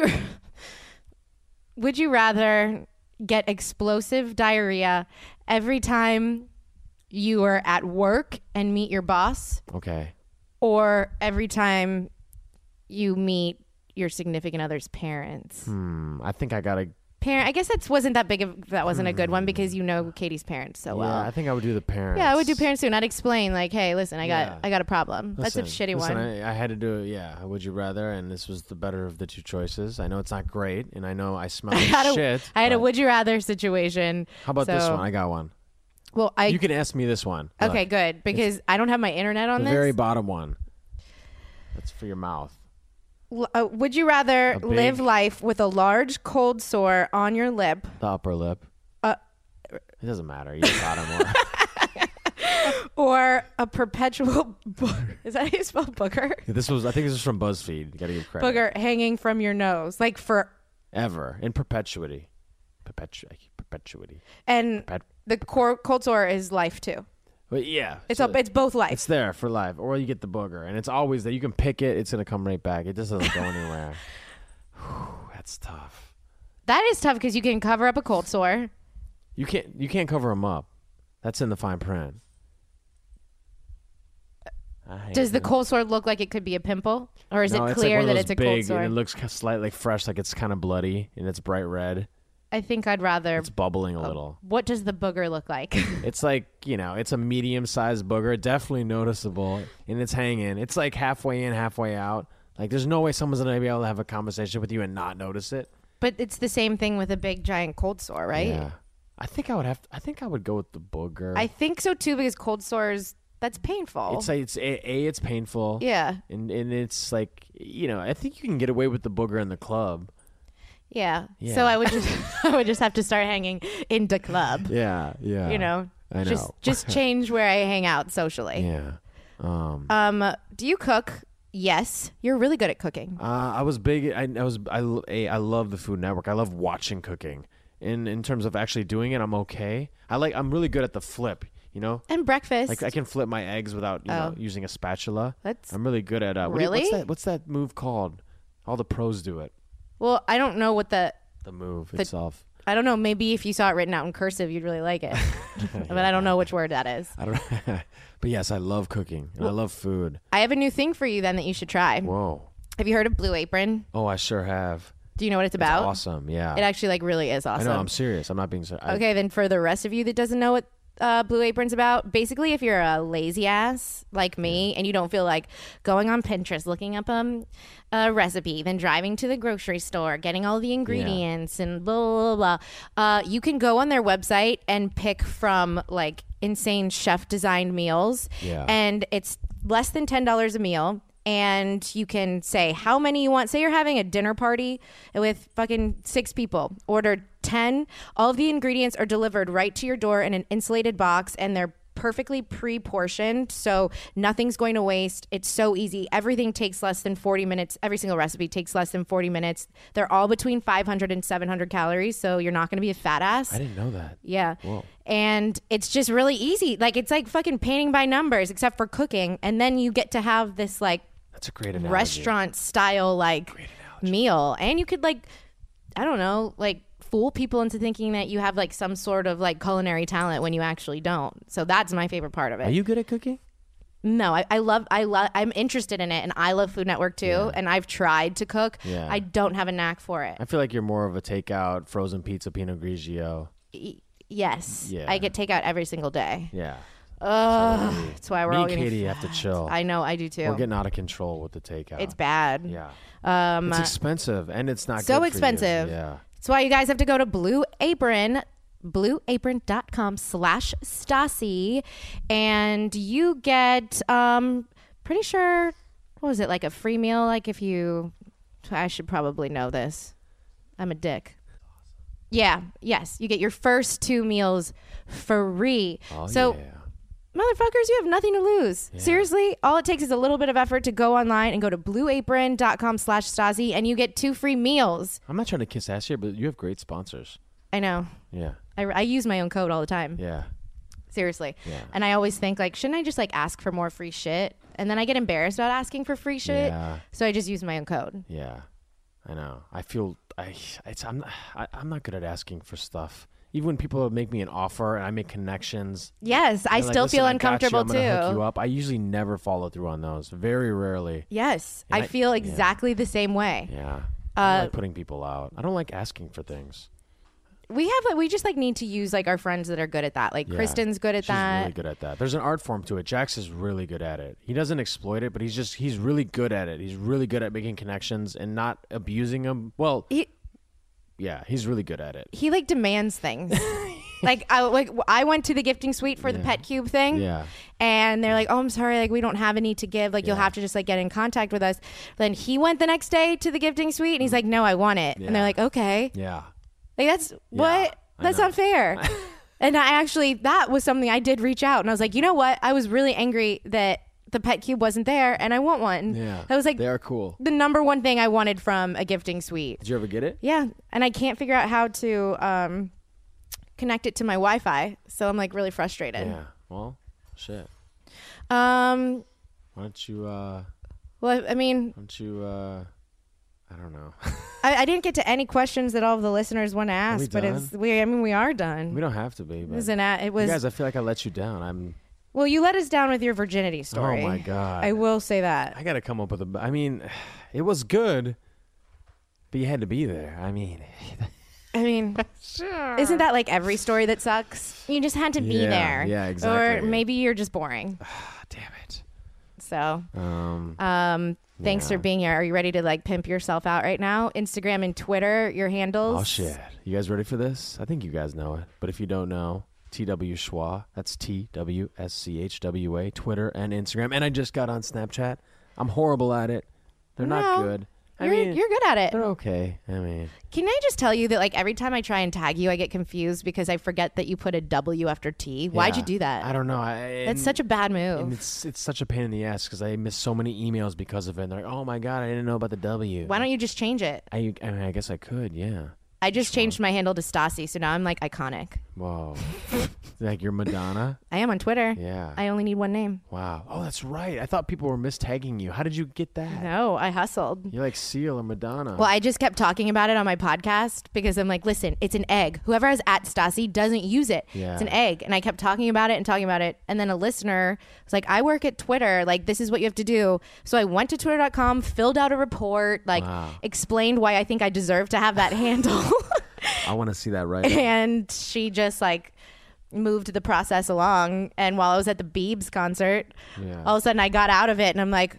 Would you rather get explosive diarrhea every time you are at work and meet your boss, Okay. or every time you meet your significant other's parents? I think I gotta. I guess that wasn't a good one because you know Katie's parents so well. Yeah, I think I would do the parents. Yeah, I would do parents too, and I'd explain like, "Hey, listen, I Yeah. got a problem." That's a shitty listen, one. I had to do it. Yeah, Would You Rather, and this was the better of the two choices. I know it's not great, and I know I smell like shit. I had a but would you rather situation. How about this so- one? I got one. Well, You can ask me this one. okay, Look, good, because I don't have my internet on the this. very bottom one. That's for your mouth. Would you rather A big- live life with a large cold sore on your lip, The upper lip. It doesn't matter. You bottom one. or a perpetual is that how you spell booger? I think this was from BuzzFeed. You gotta give credit. Booger hanging from your nose, like for Ever in perpetuity. Perpetuity. and Perpet- the cold sore is life too. But yeah, It's so it's both life. it's there for life, or you get the booger, and it's always there. You can pick it; it's gonna come right back. It just doesn't go anywhere. Whew, that's tough. That is tough because you can cover up a cold sore. You can't cover them up. That's in the fine print. Does the cold sore look like it could be a pimple, or is No, it it's clear like one that of it's those a cold big, sore? and it looks slightly fresh, like it's kind of bloody, and it's bright red. I think I'd rather. It's bubbling a little. What does the booger look like? It's like, it's a medium-sized booger, definitely noticeable, and it's hanging. It's like halfway in, halfway out. Like, there's no way someone's going to be able to have a conversation with you and not notice it. But it's the same thing with a big giant cold sore, right? Yeah. I think I would go with the booger. I think so too, because cold sores, that's painful. It's like, it's painful. Yeah. And it's like, I think you can get away with the booger in the club. Yeah. Yeah. So I would just have to start hanging in the club. Yeah, yeah. I know. Just change where I hang out socially. Yeah. Do you cook? Yes. You're really good at cooking. I was big. I love the Food Network. I love watching cooking. In terms of actually doing it, I'm okay. I'm really good at the flip. And breakfast. Like I can flip my eggs without using a spatula. I'm really good at. Really? What's that move called? All the pros do it. Well, I don't know what the move itself. I don't know. Maybe if you saw it written out in cursive, you'd really like it. But I don't know which word that is. I don't. But yes, I love cooking and I love food. I have a new thing for you then that you should try. Whoa. Have you heard of Blue Apron? Oh, I sure have. Do you know what it's about? It's awesome. Yeah. It actually really is awesome. I know. I'm serious. I'm not being serious. Okay, then for the rest of you that doesn't know what Blue Apron's about, basically if you're a lazy ass like me and you don't feel like going on Pinterest looking up a recipe, then driving to the grocery store, getting all the ingredients and blah, blah, blah, you can go on their website and pick from like insane chef designed meals. Yeah. And it's less than $10 a meal. And you can say how many you want. Say you're having a dinner party with fucking 6 people. Order 10. All of the ingredients are delivered right to your door in an insulated box, and they're perfectly pre-portioned, so nothing's going to waste. It's so easy. Everything takes less than 40 minutes. Every single recipe takes less than 40 minutes. They're all between 500 and 700 calories, so you're not going to be a fat ass. I didn't know that. Yeah. Whoa. And it's just really easy. Like, it's like fucking painting by numbers, except for cooking. And then you get to have this, like, That's a great analogy. restaurant style, like, meal. And you could, like, I don't know, like, fool people into thinking that you have like some sort of like culinary talent when you actually don't. So that's my favorite part of it. Are you good at cooking? No, I'm interested in it, and I love Food Network too. And I've tried to cook. Yeah. I don't have a knack for it. I feel like you're more of a takeout, frozen pizza, Pinot Grigio. Yes, Yeah. I get takeout every single day. Yeah. That's why we're Me all and getting Katie fat. have to chill. I know, I do too. We're getting out of control with the takeout. It's bad. Yeah. Um, It's expensive, and it's not so good for you. expensive. Yeah. That's why you guys have to go to Blue Apron, blueapron.com/Stassi, and you get, pretty sure, what was it, like a free meal? Like if you, I should probably know this. I'm a dick. Yeah, yes. You get your first 2 meals free. Oh, so, yeah. motherfuckers, you have nothing to lose. Yeah. Seriously, all it takes is a little bit of effort to go online and go to blueapron.com/Stassi, and you get 2 free meals. I'm not trying to kiss ass here, but you have great sponsors. I know. Yeah. I use my own code all the time. Yeah. Seriously. Yeah. And I always think, like, shouldn't I just, like, ask for more free shit? And then I get embarrassed about asking for free shit. Yeah. So I just use my own code. Yeah. I know. I feel I'm not good at asking for stuff. Even when people make me an offer and I make connections. Yes, I they're like, still "Listen, feel I got you. uncomfortable I'm gonna hook too. you up." I usually never follow through on those. Very rarely. Yes, And I feel yeah. exactly the same way. Yeah. I don't like putting people out. I don't like asking for things. We just like need to use like our friends that are good at that. Like Yeah. Kristen's good at She's that. really good at that. There's an art form to it. Jax is really good at it. He doesn't exploit it, but he's really good at it. He's really good at making connections and not abusing them. Well, yeah, he's really good at it. He like demands things. I went to the gifting suite for the Pet Cube thing. Yeah. And they're like, "Oh, I'm sorry, like we don't have any to give. Like you'll have to just like get in contact with us." Then he went the next day to the gifting suite and he's like, "No, I want it." And they're Yeah. like, "Okay." Yeah. Like that's what? I That's know. not fair. And that was something I did reach out and I was like, you know what? I was really angry that the Pet Cube wasn't there and I want one. Yeah. That was like They are cool. the number one thing I wanted from a gifting suite. Did you ever get it? Yeah. And I can't figure out how to connect it to my Wi-Fi. So I'm like really frustrated. Yeah. Well, shit. Um, Why don't you well, I mean, I don't know. I didn't get to any questions that all of the listeners want to ask, we but done? we are done. We don't have to be, It but was it was guys, I feel like I let you down. well, you let us down with your virginity story. Oh my God. I will say that. I got to come up with I mean, it was good, but you had to be there. I mean, Isn't that like every story that sucks? You just had to be Yeah, there. yeah, exactly. Or maybe you're just boring. damn it. So, thanks Yeah. for being here. Are you ready to like pimp yourself out right now? Instagram and Twitter, your handles. Oh shit. You guys ready for this? I think you guys know it, but if you don't know, TW Schwa, that's TWSCHWA, Twitter and Instagram. And I just got on Snapchat. I'm horrible at it. They're not No, good. You're good at it. They're okay. I mean, Can I just tell you that like every time I try and tag you, I get confused because I forget that you put a W after T. Why'd you yeah. do that? I don't know. That's such a bad move. And it's such a pain in the ass because I miss so many emails because of it. And they're like, oh my God, I didn't know about the W. Why don't you just change it? I mean, I guess I could, yeah. I just changed my handle to Stassi, so now I'm like iconic. Whoa. Like you're Madonna? I am on Twitter. Yeah. I only need one name. Wow. Oh, that's right. I thought people were mistagging you. How did you get that? No, I hustled. You're like Seal or Madonna. Well, I just kept talking about it on my podcast because I'm like, listen, it's an egg. Whoever has @Stassi doesn't use it. Yeah. It's an egg. And I kept talking about it. And then a listener was like, I work at Twitter. Like, this is what you have to do. So I went to twitter.com, filled out a report, like explained why I think I deserve to have that handle. I want to see that right now. And she just like moved the process along. And while I was at the Biebs concert, Yeah. all of a sudden I got out of it and I'm like,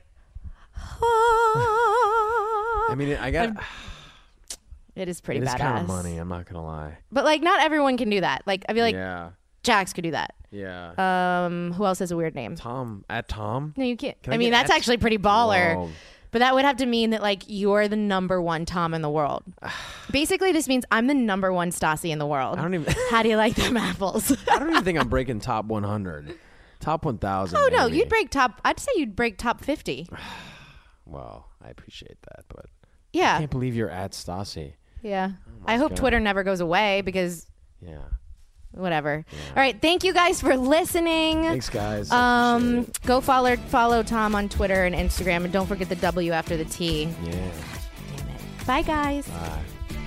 I mean, I got it is pretty it is badass. kind of money. I'm not gonna lie. But like, not everyone can do that. Like, I feel like yeah, Jax could do that. yeah. Who else has a weird name? Tom. No, you can't. Can I I mean, get that's at- actually pretty baller. Whoa. But that would have to mean that like you're the number one Tom in the world. Basically, this means I'm the number one Stassi in the world. I don't even. How do you like them apples? I don't even think I'm breaking top 100. Top 1,000. Oh no, maybe. you'd break top. I'd say you'd break top 50. Well, I appreciate that, but I Yeah, can't believe you're at Stassi. yeah. my I hope God. Twitter never goes away because Yeah. whatever. All right, thank you guys for listening. Thanks, guys. I appreciate it. Go follow Tom on Twitter and Instagram, and don't forget the W after the T. Yeah. Damn it. Bye, guys. Bye.